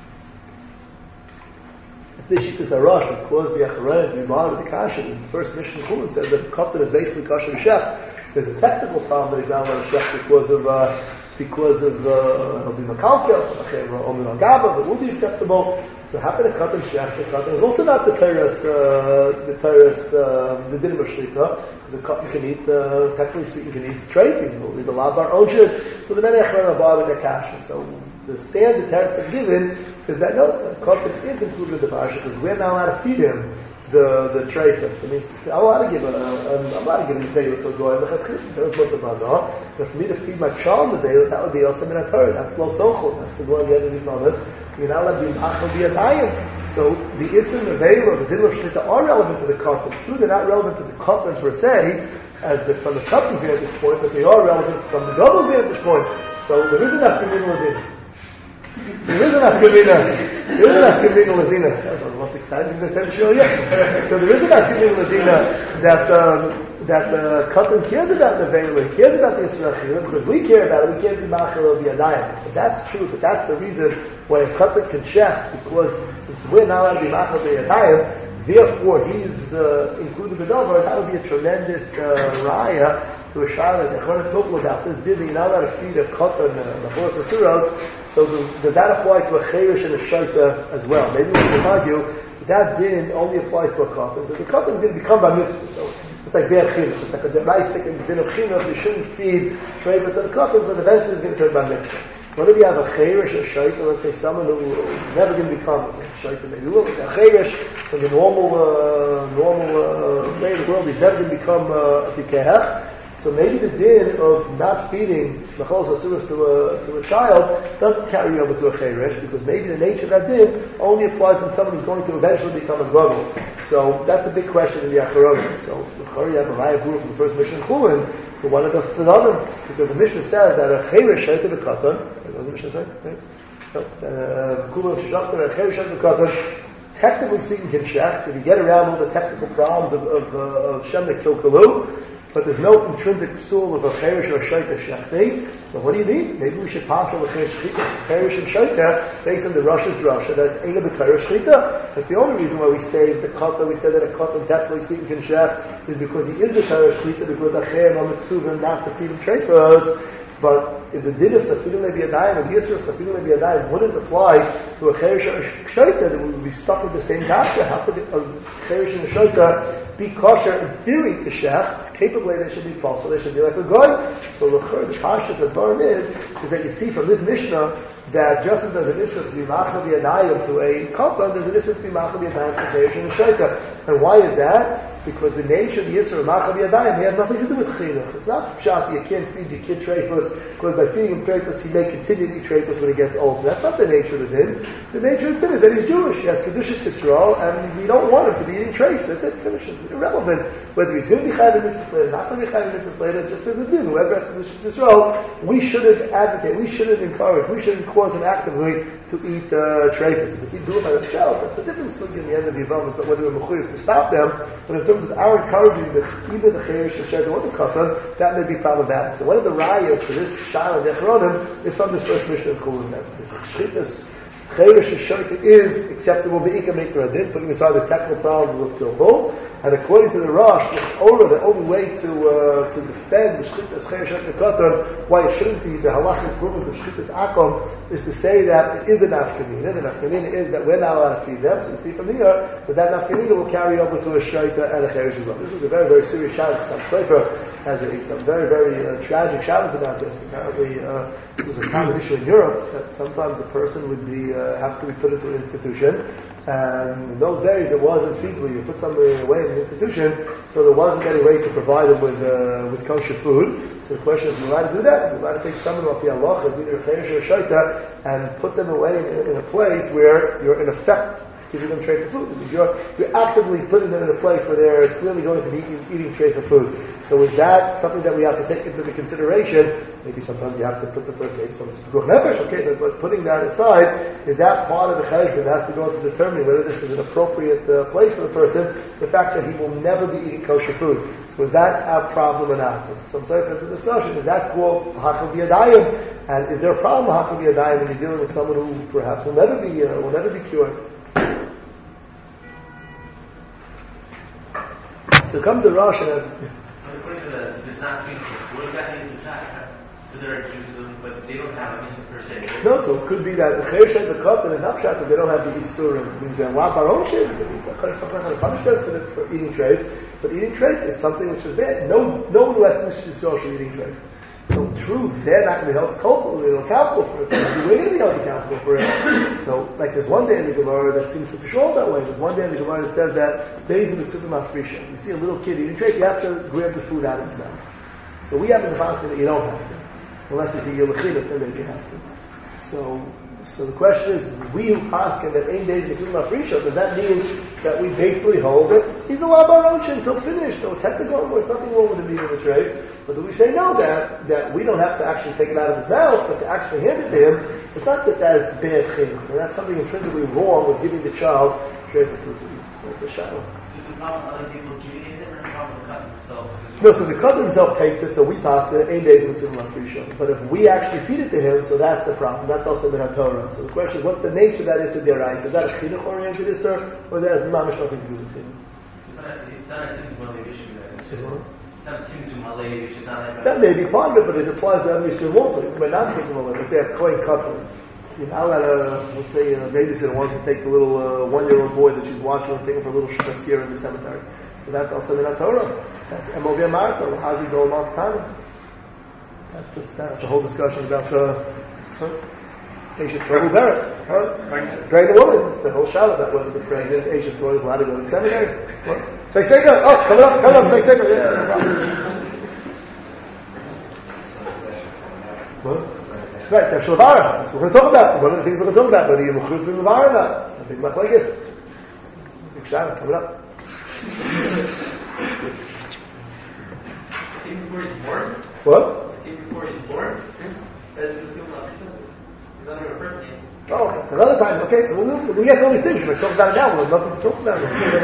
It's the Shittas HaRosh that caused the Acharon to be bothered with the kasha. The first Mishnah Chulin says that Katan is basically kasha to shech. There's a technical problem that he's not allowed to shech because of he'll be makalkel, so Omen on Gaba, that will be acceptable. So happen to Katan shech, the Katan is also not the din of Shlita, because a Katan can eat, technically speaking, can eat treif, he's a labar onshit, so the many Acharon are bothered with the kasha. So the standard tariff given is that no, Katan is included in the parasha because we're not allowed to feed him the treifas. That means I'm allowed to give a day to go and that's what the manah. But for me to feed my child the day, that would be also in a Torah. That's no sochel. That's the going the other promise. You're not allowed to be achal b'yadayim. So the isim the veil, the din of shlitta are relevant to the Katan. True, they're not relevant to the Katan per se, from the Katan vantage point, but they are relevant from the Gadol vantage point. So there is enough communal din. There is enough Kavina Ladina. That's one of the most exciting things I said to show you. So there is enough Kavina Ladina that Katan cares about the Vela, he cares about the Yisrael, because we care about it, we can't be Machal of the Adayim. But that's true, but that's the reason why a Katan can shech, because since we're not allowed to be Machal of the Adayim, therefore he's included in the Dover, that would be a tremendous raya to a shayla that Echron talked about this did you're not allowed to feed a Katan, the horse Asuros. So does that apply to a Cherish and a Shaita as well? Maybe we can argue that din only applies to a Katan, but the Katan is going to become by mitzvah. So it's like Be'er Chinuch. It's like a rice stick in the din of Chinuch. You shouldn't feed Treifas and Katan, but eventually it's going to turn by mitzvah. What if you have a Cherish, a Shaita, let's say someone who is never going to become a Shaita, maybe will, it's a Cherish, from the normal way of the world, he's never going to become a Pikehech. So maybe the din of not feeding Machal Asuros to a child doesn't carry over to a Cheresh, because maybe the nature of that din only applies when someone is going to eventually become a Gadol. So that's a big question in the Acharonim. So you have a Raya Guru from the first Mishnah Chulin, who wanted us to know them, because the Mishnah says that a Cheresh Shaita B'Katan, what does the Mishnah say? A Cheresh Shaita B'Katan, technically speaking, can shech, if you get around all the technical problems of Shem that kill Kalu, but there's no intrinsic psul of a cherish or a shaita shechti. So what do you need? Maybe we should pass on the cherish and shaita based on the Rosh's drasha that it's ain't a b'karish shchita. That's the only reason why we saved the kata. We said that a kata definitely speaking can shech is because he is the cherish shchita, because acher no mitzuvim not to feed him treifos. But if the din of Safiru Leviadayim and the Yisra of Safiru Leviadayim wouldn't apply to a Cherish or a Shaita, then we would be stuck with the same kasha. How could a Cherish and a Shaita be kosher in theory to Shech? Capably they should be false, so they should be like a goy. So the kashas of Barim is that you see from this Mishnah that just as there's an issue to be machal b'yadayim to a katan, there's an issue to be machal b'yadayim to Cherish and a Shaita. And why is that? Because the nature of the Yisra of Machal B'yadayim, they have nothing to do with chinuch. It's not pshat, you can't feed your kid treifus, because by feeding him treifus, he may continue to eat treifus when he gets old. That's not the nature of the din. The nature of the din is that he's Jewish. He has Kedushas Yisrael, and we don't want him to be eating treifus. That's it, finish it. It's irrelevant whether he's going to be chayav in mitzvahs later, not going to be chayav in mitzvahs later, just as a din. Whoever has Kedushas Yisrael, we shouldn't advocate, we shouldn't encourage, we shouldn't cause them actively to eat treifus. If they do it by themselves, that's a different sugi in the end of the Yavamas, but whether we're mechuyev to stop them. But in terms of our encouraging that either the Cherish or Shaita or the Katan, that may be problematic. So one of the rayas for this Shal and Echronim is from this first Mishnah in Chulin. That Shchitas Cherish or Shaita is acceptable Be'ika Mikra Adin, putting aside the technical problems of Tilbul. And according to the Rosh, the only way to defend the Shchitas Cherish or Katan, why it shouldn't be the halachic improvement of Shchitas Akom, is to say that it is a nafkamina. The nafkamina is that we're not allowed to feed them. So you see from here that nafkamina will carry over to a Shaita and a Cherish as well. This was a very, very serious Shabbos. Some Sefer has some very, very tragic Shabbos about this. Apparently, it was a common issue in Europe that sometimes a person would be have to be put into an institution. And in those days, it wasn't feasible. You put somebody away in an institution, so there wasn't any way to provide them with kosher food. So the question is, we're allowed to do that? We're allowed to take someone off the Allah, as either a Cherish or a Shaita, and put them away in a place where you're in effect giving them tray for food. Because you're actively putting them in a place where they're clearly going to be eating tray for food. So is that something that we have to take into the consideration? Maybe sometimes you have to put the first maybe some Pekuach Nefesh, okay, but putting that aside, is that part of the cheshbon that has to go into determining whether this is an appropriate place for the person, the fact that he will never be eating kosher food. So is that our problem or not? So some sort of discussion, is that called Hachal B'yadayim? And is there a problem with Hachal B'yadayim when you're dealing with someone who perhaps will never be cured? So comes the Rosh and as according to the Mishnah, what exactly is the Pshat? So there are Jews, but they don't have a mitzvah per se. No, so it could be that the Cherish and the Katan is not Pshat, that they don't have the Isurim. It means they're allowed baroshim. It means they're kind of punish them for eating treif. But eating treif is something which is bad. No one who has Mishra Yisrael should eating treif. So true, they're not going to be held accountable for it. We're going to be held accountable for it. So, like there's one day in the Gemara that seems to be all that way. There's one day in the Gemara that says that days in the Tzufim Afrisha. You see a little kid eating treif, you have to grab the food out of his mouth. So we have in the basket that you don't have to. Unless it's a Yelachidot, then maybe you have to. So the question is, we who ask him that 8 days in the Tzufim Afrisha, does that mean that we basically hold that he's allowed baroshim until finished? So it's technical, there's nothing wrong with him eating the treif. But do we say no, that we don't have to actually take it out of his mouth, but to actually hand it to him? It's not that that's bad chinuch, and that's something intrinsically wrong with giving the child treif for food to eat. That's a shadow. Is the problem other people giving it, or the problem with the Katan himself? No, so the Katan himself takes it, so we pass it 8 days in the Tzufim Afrisha. But if we actually feed it to him, so that's the problem. That's also in our Torah. So the question is, what's the nature of that Issur D'Oraisa? Is that a chinuch oriented Issur, or is that has mamish nothing to do with chinuch? It's not a typical issue. It's not to Malay, which is not like that may be part of it, but it applies to every Yisur also. We're not taking Malay. Let's say a Kohen Katan. You're not allowed let's say a babysitter wants to take the little 1-year-old boy that she's watching and taking for a little shtetz here in the cemetery. So that's also in our Torah. That's Emov Marta. How's he going on time? That's the whole discussion about Ashes Torah Uberes. Pregnant woman. It's the whole shadow about whether the pregnant Ashes Torah is allowed to go to the seminary. Sveik Seika! Oh, come up, Sveik Seika! Yeah. What? Right, it's actual Mavara. That's what we're going to talk about. One of the things we're going to talk about, whether you're Mechut from Mavara or not. It's a big machlekes. Big shadow coming up. Even before he's born? What? Even before he's born? That's the Tzufim Afrisha. He's not even a person yet. Oh, it's another time. Okay, so we get all these things. We're talking about it now. We have nothing to talk about.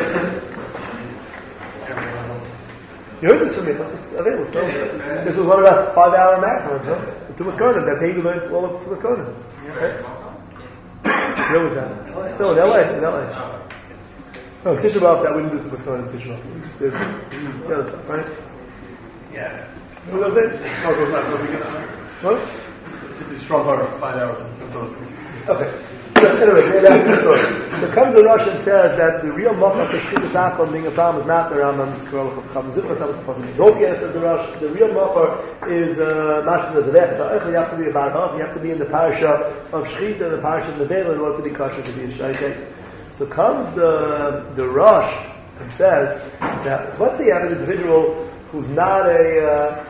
You heard this from me. It's available. This was one of our 5-hour marathons, huh? The Tumas Kohanim. That day we learned all of Tumas Kohanim. Right? Where was that? No, in LA. No, Tisha B'Av, that we didn't do Tumas Kohanim in Tisha B'Av. We just did the other stuff, right? Yeah. Who was it? Oh, goes out the weekend. What? it's a strong order for 5 hours. Okay. So anyway, that's the story. So comes the Rosh and says that the real mock of the Shchitas Akom being a problem is not the Rambam's Korol of Chum Zipra, some of the possible Zoltia, says the Rosh. The real mocker is Mashal Nezavech. You have to be a Barhav, you have to be in the parasha of Shchita, the parasha of Nevela, in order to be kosher to be a Shaykh. So comes the Rosh and says that let's say you have an individual who's not a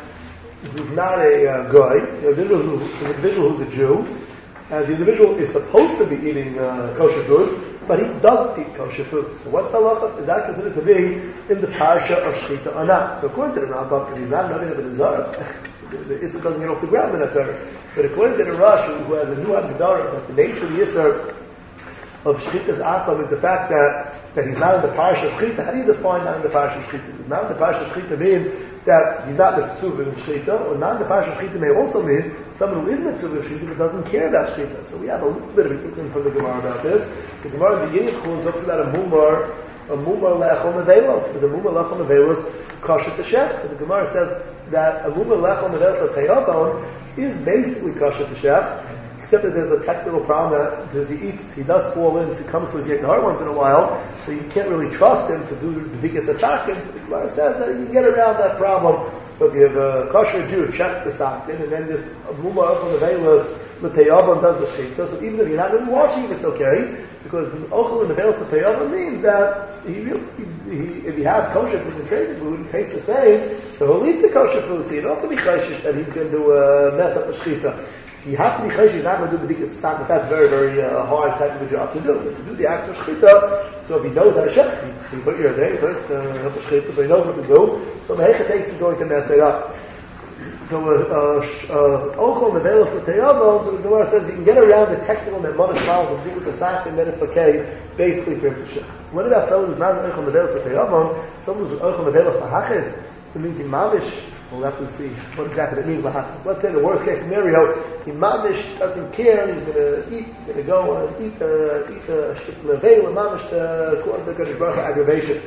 guy, an individual who's a Jew, and the individual is supposed to be eating kosher food, but he doesn't eat kosher food. So what halacha is that considered to be in the parasha of Shechita or not? So according to the Rambam, if he's not nothing of the deserves, the Issa doesn't get off the ground in that Torah. But according to the Rosh, who has a new Haggadah, that the nature of the Issa of Shechita's Akom is the fact that he's not in the parasha of Shechita. How do you define not in the parasha of Shechita? He's not in the parasha of Shechita mean that he's not mitzvah in Shechita, or not in the parasha of Shechita may also mean someone who is mitzvah in Shechita but doesn't care about Shechita. So we have a little bit of an inkling from the Gemara about this. The Gemara in the beginning of Chulin talks about a mumar le'echol nevelos. There's a mumar le'echol nevelos kosher to shech. So the Gemara says that a mumar le'echol nevelos l'teyavon is basically kosher to shech, except that there's a technical problem that as he does fall in, he comes to his Yetzirah once in a while, so you can't really trust him to do the B'dikas HaSakin. So the Gemara says that you can get around that problem. But you have a kosher Jew who checks the Sakin, and then this Muma Ochel Nevelos L'Teyavon does the Shechita, so even if you're not really watching it, it's okay, because Ochel Nevelos L'Teyavon means that if he has kosher food and trading food, it tastes the same, so he'll eat the kosher food, so you don't have to be chayshish that he's going to mess up the Shechita. You have to be chayshish, he's not going to do B'dikas HaSakin, but that's very, very hard type of a job to do. But to do the actual Shechita, so if he knows how to shech, he put your day, he put Shechita, so he knows what to do, so Mehechateitz is going to mess it up. So Ochel Nevelos L'Teyavon, so the Gemara says you can get around the technical Ne'emonish miles of B'dikas HaSakin, then it's okay, basically for him to shech. What about someone who's not Ochel Nevelos L'Teyavon, someone who's Ochel Nevelos L'Hachis, it means in Mamish, we'll have to see what exactly it means. Let's say the worst case scenario, he mamish doesn't care, and he's going to go and eat a shtikla veil, and mamish to cause the Kodesh Baruch Hu aggravation.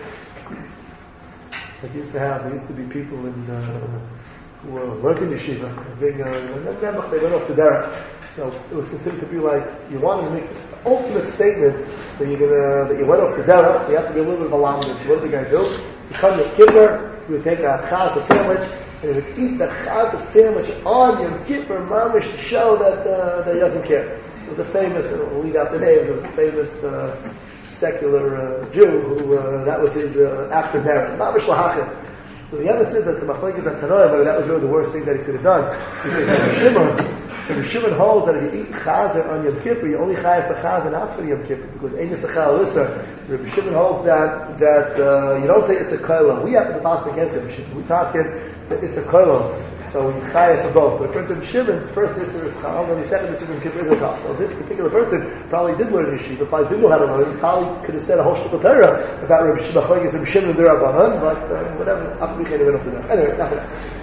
There used to be people who were working in yeshiva, they went off to derech. So it was considered to be like you wanted to make this ultimate statement that you went off to derech, so you have to be a little bit of a lamdin. So what are they going to do? You come to Kippur, you would take a chazah sandwich, and he would eat the chazah sandwich on Yom Kippur mamish to show that he doesn't care. It was a famous, and we'll leave out the names, it was a famous secular Jew who that was his after marriage. Mamish lahachas. So the other says that it's a machlokes at Tanoim, but that was really the worst thing that he could have done. Because Rabbi Shimon holds that if you eat chazer on Yom Kippur, you only chayav for chazer after Yom Kippur, because ein yisachal lissa. Rabbi Shimon holds that you don't say isakolo. We have to pass against Rabbi Shimon. We pass him that isakolo. So you chayav for both. But according to Rabbi Shimon, the first issur is chal, and the second issur Yom Kippur is a chal. So this particular person probably did learn yeshiva, probably didn't know how to learn. He probably could have said a whole shtickle Torah about Rabbi Shimon, Rabbi Shimon D'Rabbanan, but whatever. After we can't even off the door. Anyway, not for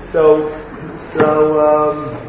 that.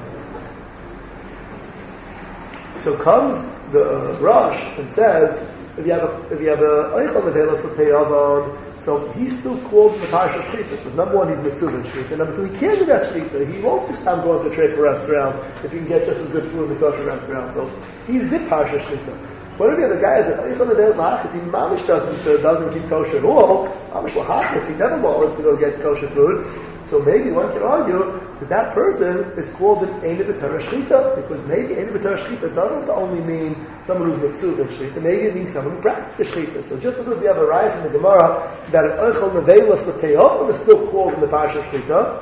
So comes the Rosh and says, if you have a Eichel Nevelos L'Teyavon, so he's still called in the Parsha Shechita, because number one, he's mitzvah in Shechita, number two, he cares about Shechita. He won't just stop going to a treif restaurant if you can get just as good food in the kosher restaurant. So he's good Parsha Shechita. What if the other guy is that Eichel Nevelos L'Hachis, he mamish doesn't keep kosher at all, mamish L'Hachis, he never wants to go get kosher food. So maybe one can argue that person is called an Ein B'Torah Shechita, because maybe Ein B'Torah Shechita doesn't only mean someone who's mitzvah in Shechita, maybe it means someone who practices Shechita. So just because we have a riot from the Gemara that an Eichel Nevelos L'Teyavon is still called in the Parsha Shechita,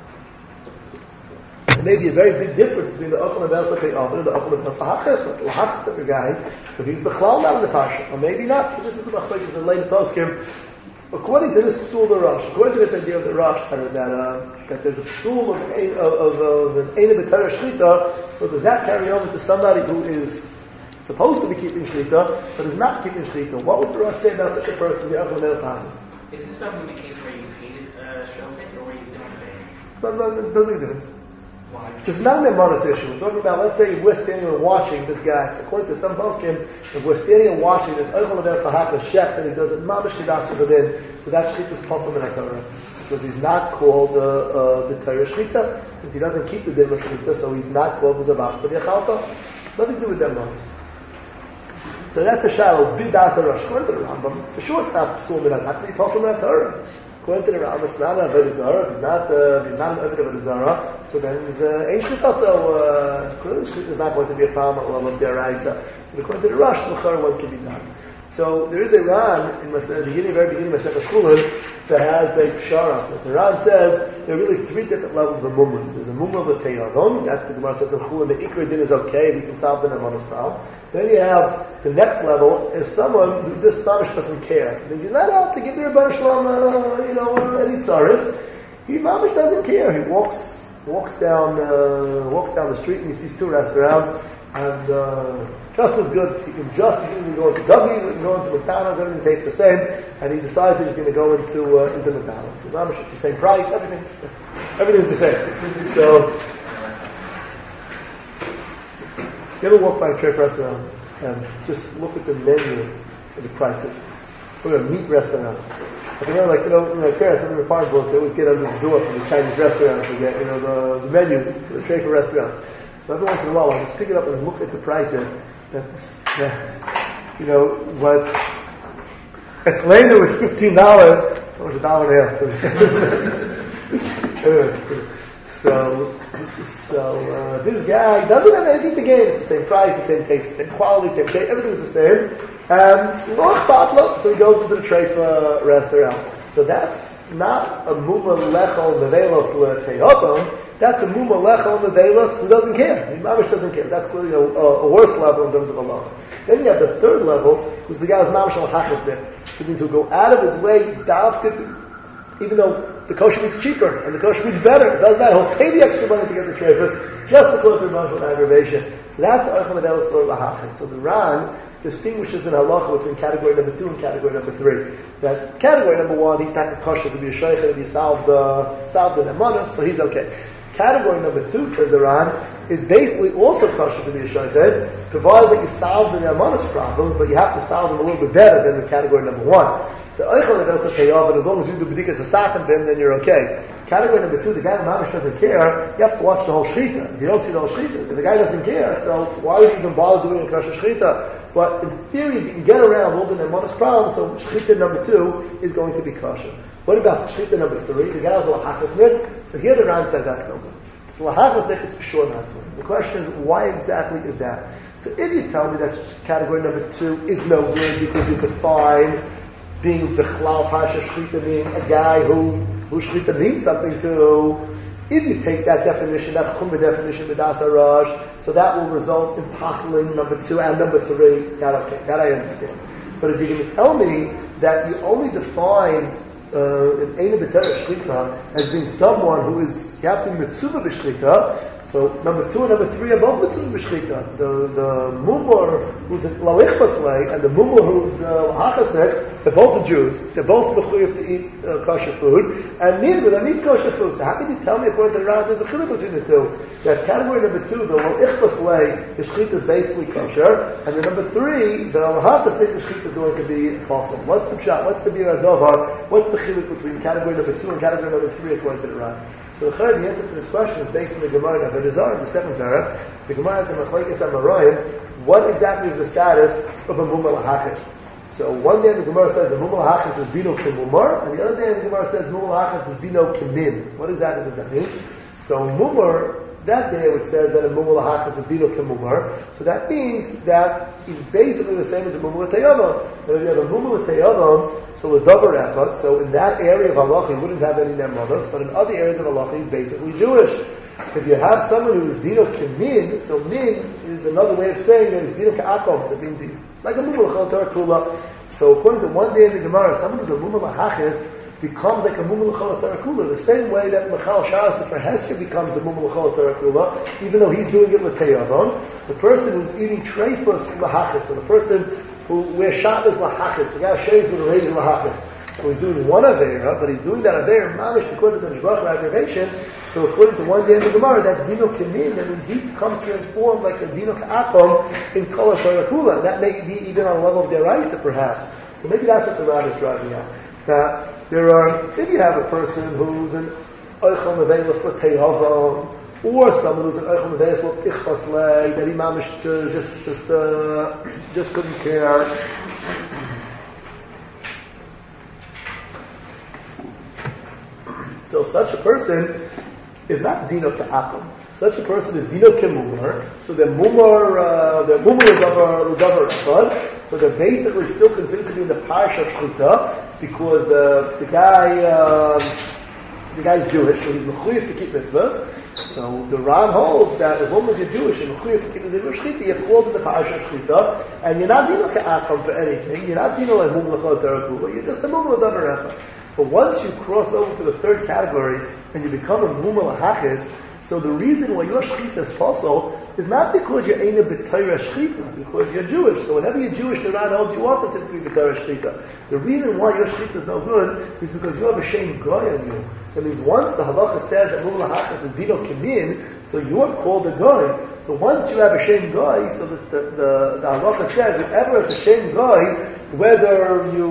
there may be a very big difference between the Eichel Nevelos L'Teyavon and the Eichel Nevelos L'Hachis. The L'Hachis of the guy, but he's B'chlal not in the Parsha, or maybe not. This is the machlokes of the later poskim. According to this psul of the Rosh, according to this idea of the Rosh, that there's a psul of an Ein B'Torah Shechita, so does that carry over to somebody who is supposed to be keeping Shechita, but is not keeping Shechita? What would the Rosh say about such a person? Is this something in the case where you hated shofet, or where you don't pay? No, doesn't make a difference. Why? This is not an Emonis issue. We're talking about, let's say, if we're standing and watching this guy. So according to some poskim, if we're standing and watching this, Eichel Nevelos L'Hachis chef, and he does it, mamish kedas ubedin, so that shechita is possible in a Torah. because he's not called the Torah Shechita, since he doesn't keep the din of Shechita, so he's not called the Zavach for the Achalta. Nothing to do with them mamas. So that's a shallow bidas Rosh. According to the Rambam, for sure it's not psul min hakli, possible min Torah. According to the Rambam, it's not an avodah zarah. If he's not an avodah zarah, so then he's ain't shechita. So clearly shechita is not going to be a problem at level of deraisa. But according to the Rosh, l'chara one can be done. So there is a Ran in the very beginning of Masechet Shulchan that has a pshara. The Ran says there are really three different levels of mumra. There's a mumra of the teyavon. That's the Gemara says in Chulin. The ikar din is okay. We can solve the nemanos problem. Then you have the next level is someone who just doesn't care. He's not out to give their Rebbeinu Shalom, any tzaris. He mamish doesn't care. He walks down the street and he sees two restaurants. And just as good, he can go into Dougie's, he can go into McDonald's, everything tastes the same, and he decides he's going to go into McDonald's. It's the same price, everything's the same. So, you ever walk by a treif restaurant and just look at the menu and the prices? We're a meat restaurant. Like, my parents, in the apartment blocks, they always get under the door from the Chinese restaurants to get, the menus for the treif restaurants. So every once in a while, I'll just pick it up and look at the prices. What Etzleinu was $15. It was $1.50. So this guy doesn't have anything to gain. It's the same price, the same taste, the same quality, same taste. Everything's the same. So he goes into the treif restaurant. So that's not a muma lechol nevelos le'teyotom. That's a muma lechol nevelos who doesn't care. He mamish doesn't care. That's clearly a worse level in terms of Allah. Then you have the third level, who's the guy who's mamish al-hachas there. Which means he'll go out of his way, even though the kosher meat's cheaper and the kosher meat's better, does that, he'll pay the extra money to get the treifus just to close the mamish aggravation. So that's archon nevelos le'hachas. So the Ran distinguishes in halacha between category number 2 and category number 3. That category number 1, he's not kosher to be a shaycha, to be salved in nemanos, so he's okay. Category number 2, says the Ran, is basically also kosher to be a shaycha, provided that you solve the nemanos problems, but you have to solve them a little bit better than the category number 1. The eichel nevelos teyav, and as long as you do b'dikas asachem bim, then you're okay. Category number 2, the guy who mamish doesn't care, you have to watch the whole shechita. If you don't see the whole shechita, if the guy doesn't care, so why would you even bother doing a kosher shechita? But in theory, you can get around all the nemanos problems, so shechita number 2 is going to be kosher. What about shechita number 3? The guy was lahachasnik, so here the Ran said that's no good. Lahachasnik is for sure not good. The question is, why exactly is that? So if you tell me that category number 2 is no good because you define being bichlal pasha shechita, being a guy who shechita means something to, if you take that definition, that chumra definition, b'das harash, so that will result in possibly number 2 and number 3. That I understand. But if you're going to tell me that you only define an Eina B'Torah shechita as being someone who is, you have to be mitzvah b'shechita, so number 2 and number 3 are both mitzvah b'shechita. The mumor who's lo ichbas lei and the mumor who's hachasnek, they're both Jews. They're both mechuyev to eat kosher food, and neither of them eats kosher food. So how can you tell me according to the Ran there's a chiluk between the two? That category number 2, the lo ichbas lei, the shechita is basically kosher, and the number 3, the hachasnek, the shechita is going to be possible. What's the pshat? What's the bir adovar? What's the chiluk between category number 2 and category number 3 according to the Ran? So the answer to this question is based on the Gemara of the Zar, the 7th paragraph. The Gemara says, what exactly is the status of a mumar lahachas? So one day the Gemara says the mumar lahachas is bino kimumar, and the other day the Gemara says mumar lahachas is bino kimin. What exactly does that mean? So mumar, that day it says that a mumar lahachas is bino kimumar. So that means that it's basically the same as a mumar l'teyavam. But if you have a mumar l'teyavam, so the davar echad, so in that area of halacha he wouldn't have any nemanos, but in other areas of halacha he's basically Jewish. If you have someone who is dino kemin, so min is another way of saying that he's dino ka'akom. That means he's like a mumar l'chol Torah kula. So according to one day in the Gemara, someone who's a mumar l'hachis becomes like a mumar l'chol Torah kula, the same way that Machal Shas for Hesher becomes a mumar l'chol Torah kula, even though he's doing it l'teyavon. The person who's eating treifus l'hachis, so the person who wears Shabbos lahachis, the guy shaves with a razor lahachis. So he's doing one Aveira, but he's doing that Aveira mamish because of the Nishbach aggravation. So according to one day in the Gemara, that's Dino Kemin, that means he becomes transformed like a Dino Ka'akom in Kol HaTorah Kula. That may be even on a level of Deraisa perhaps. So maybe that's what the Ran is driving at. Now, If you have a person who's an Eichel Mevelis L'Tehavam, or someone who's an Eichel Mevelis L'Ichvas Le, that he managed to just couldn't care. So such a person is not Dino Ka'akum. Such a person is Dino Kemumar. So they're Mumar L'Davar Echad. So they're basically still considered to be in the Parsha of Shchita, because the guy's Jewish, so he's mechuyev to keep mitzvahs. So the Ram holds that as long as you're Jewish and mechuyev to keep the mitzvah shchita, you're called in the Parsha of Shchita, and you're not Dino Ka'akum for anything. You're not Dino like Mum L'chol Terakula. You're just a Mum L'Davar Echad. But once you cross over to the third category and you become a Mum L'Hachis, so the reason why your shchita is possible is not because you're Eina B'Torah shchita, because you're Jewish. So whenever you're Jewish, the Ran holds you up to be B'Torah shchita. The reason why your shchita is no good is because you have a shame goy on you. That means once the halacha says that Mum L'Hachis is Dino Kimin, so you are called a goy. So once you have a shame goy, so that the halacha says whoever has a shame goy, whether you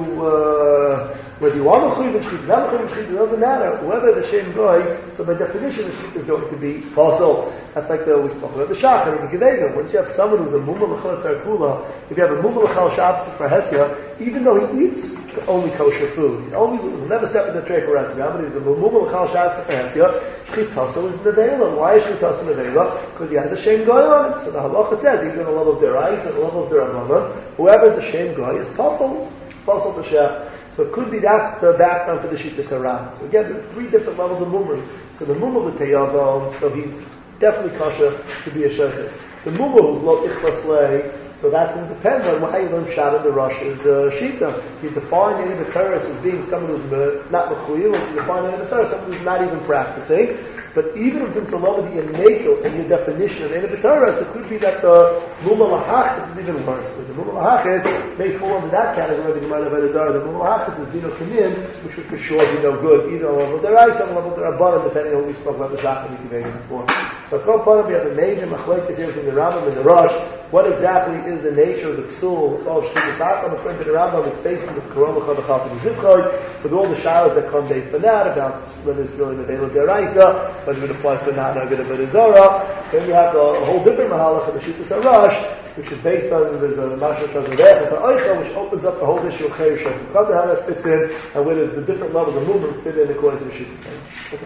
are mechuyev shchita, not mechuyev shchita, it doesn't matter. Whoever is a shem goy, so by definition the shchita is going to be possible. That's like we spoke about the shachar and the kivega. Once you have someone who's a mumma l'chol terakula, if you have a mumma l'chol shabbat for hesya, even though he eats only kosher food, he'll never step in the tray for restaurant, but he's a mumma l'chol shabbat for hesya, shchitaso is nevela. Why is shchitaso nevela? Because he has a shem goy on him. So the halacha says, even on the level of derais and the level of derabbanan, whoever is a shem goy is possible to share. So it could be that's the background for the Shittas Haran. So again, there are three different levels of mummer. So the mummer with Teyavam, so he's definitely kosher to be a shechet. The mummer who's lo ichvas lei, so that's going to depend on how you learn Pshat in the Rosh is Shita. If you define any of the terrorists as being someone who's not mechuyev, or if you define any of the terrorists someone who's not even practicing, but even if it's a lot of the enekel in your definition of any of the terrorists, it could be that the mumma l'hachis is even worse. But the mumma l'hachis may fall under that category. The Gemara of Elazar, the mumma l'hachis is dino kamin, which would for sure be no good, either on level derais, on level derabbanan, depending on what we spoke about the Shach and the Kivayim before. So we have the major machlokes here between the Rambam and the Rosh. What exactly is the nature of the psul of Shchita Sakam? According to the Rambam, it's based on the Korah L'chol B'chal T'Mizivchoy, with all the shalos that come based on that, about whether it's really the Velo Deraisa, whether it applies to not a bit of a Zara. Then you have a whole different mahalach of the Shittas Harash, which is based on there's a Mashal Tazarech and Eicha, which opens up the whole issue of Cheir Shem. How that fits in, and where does the different levels of movement fit in according to the Shittas Harash.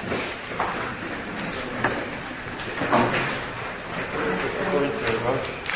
Okay.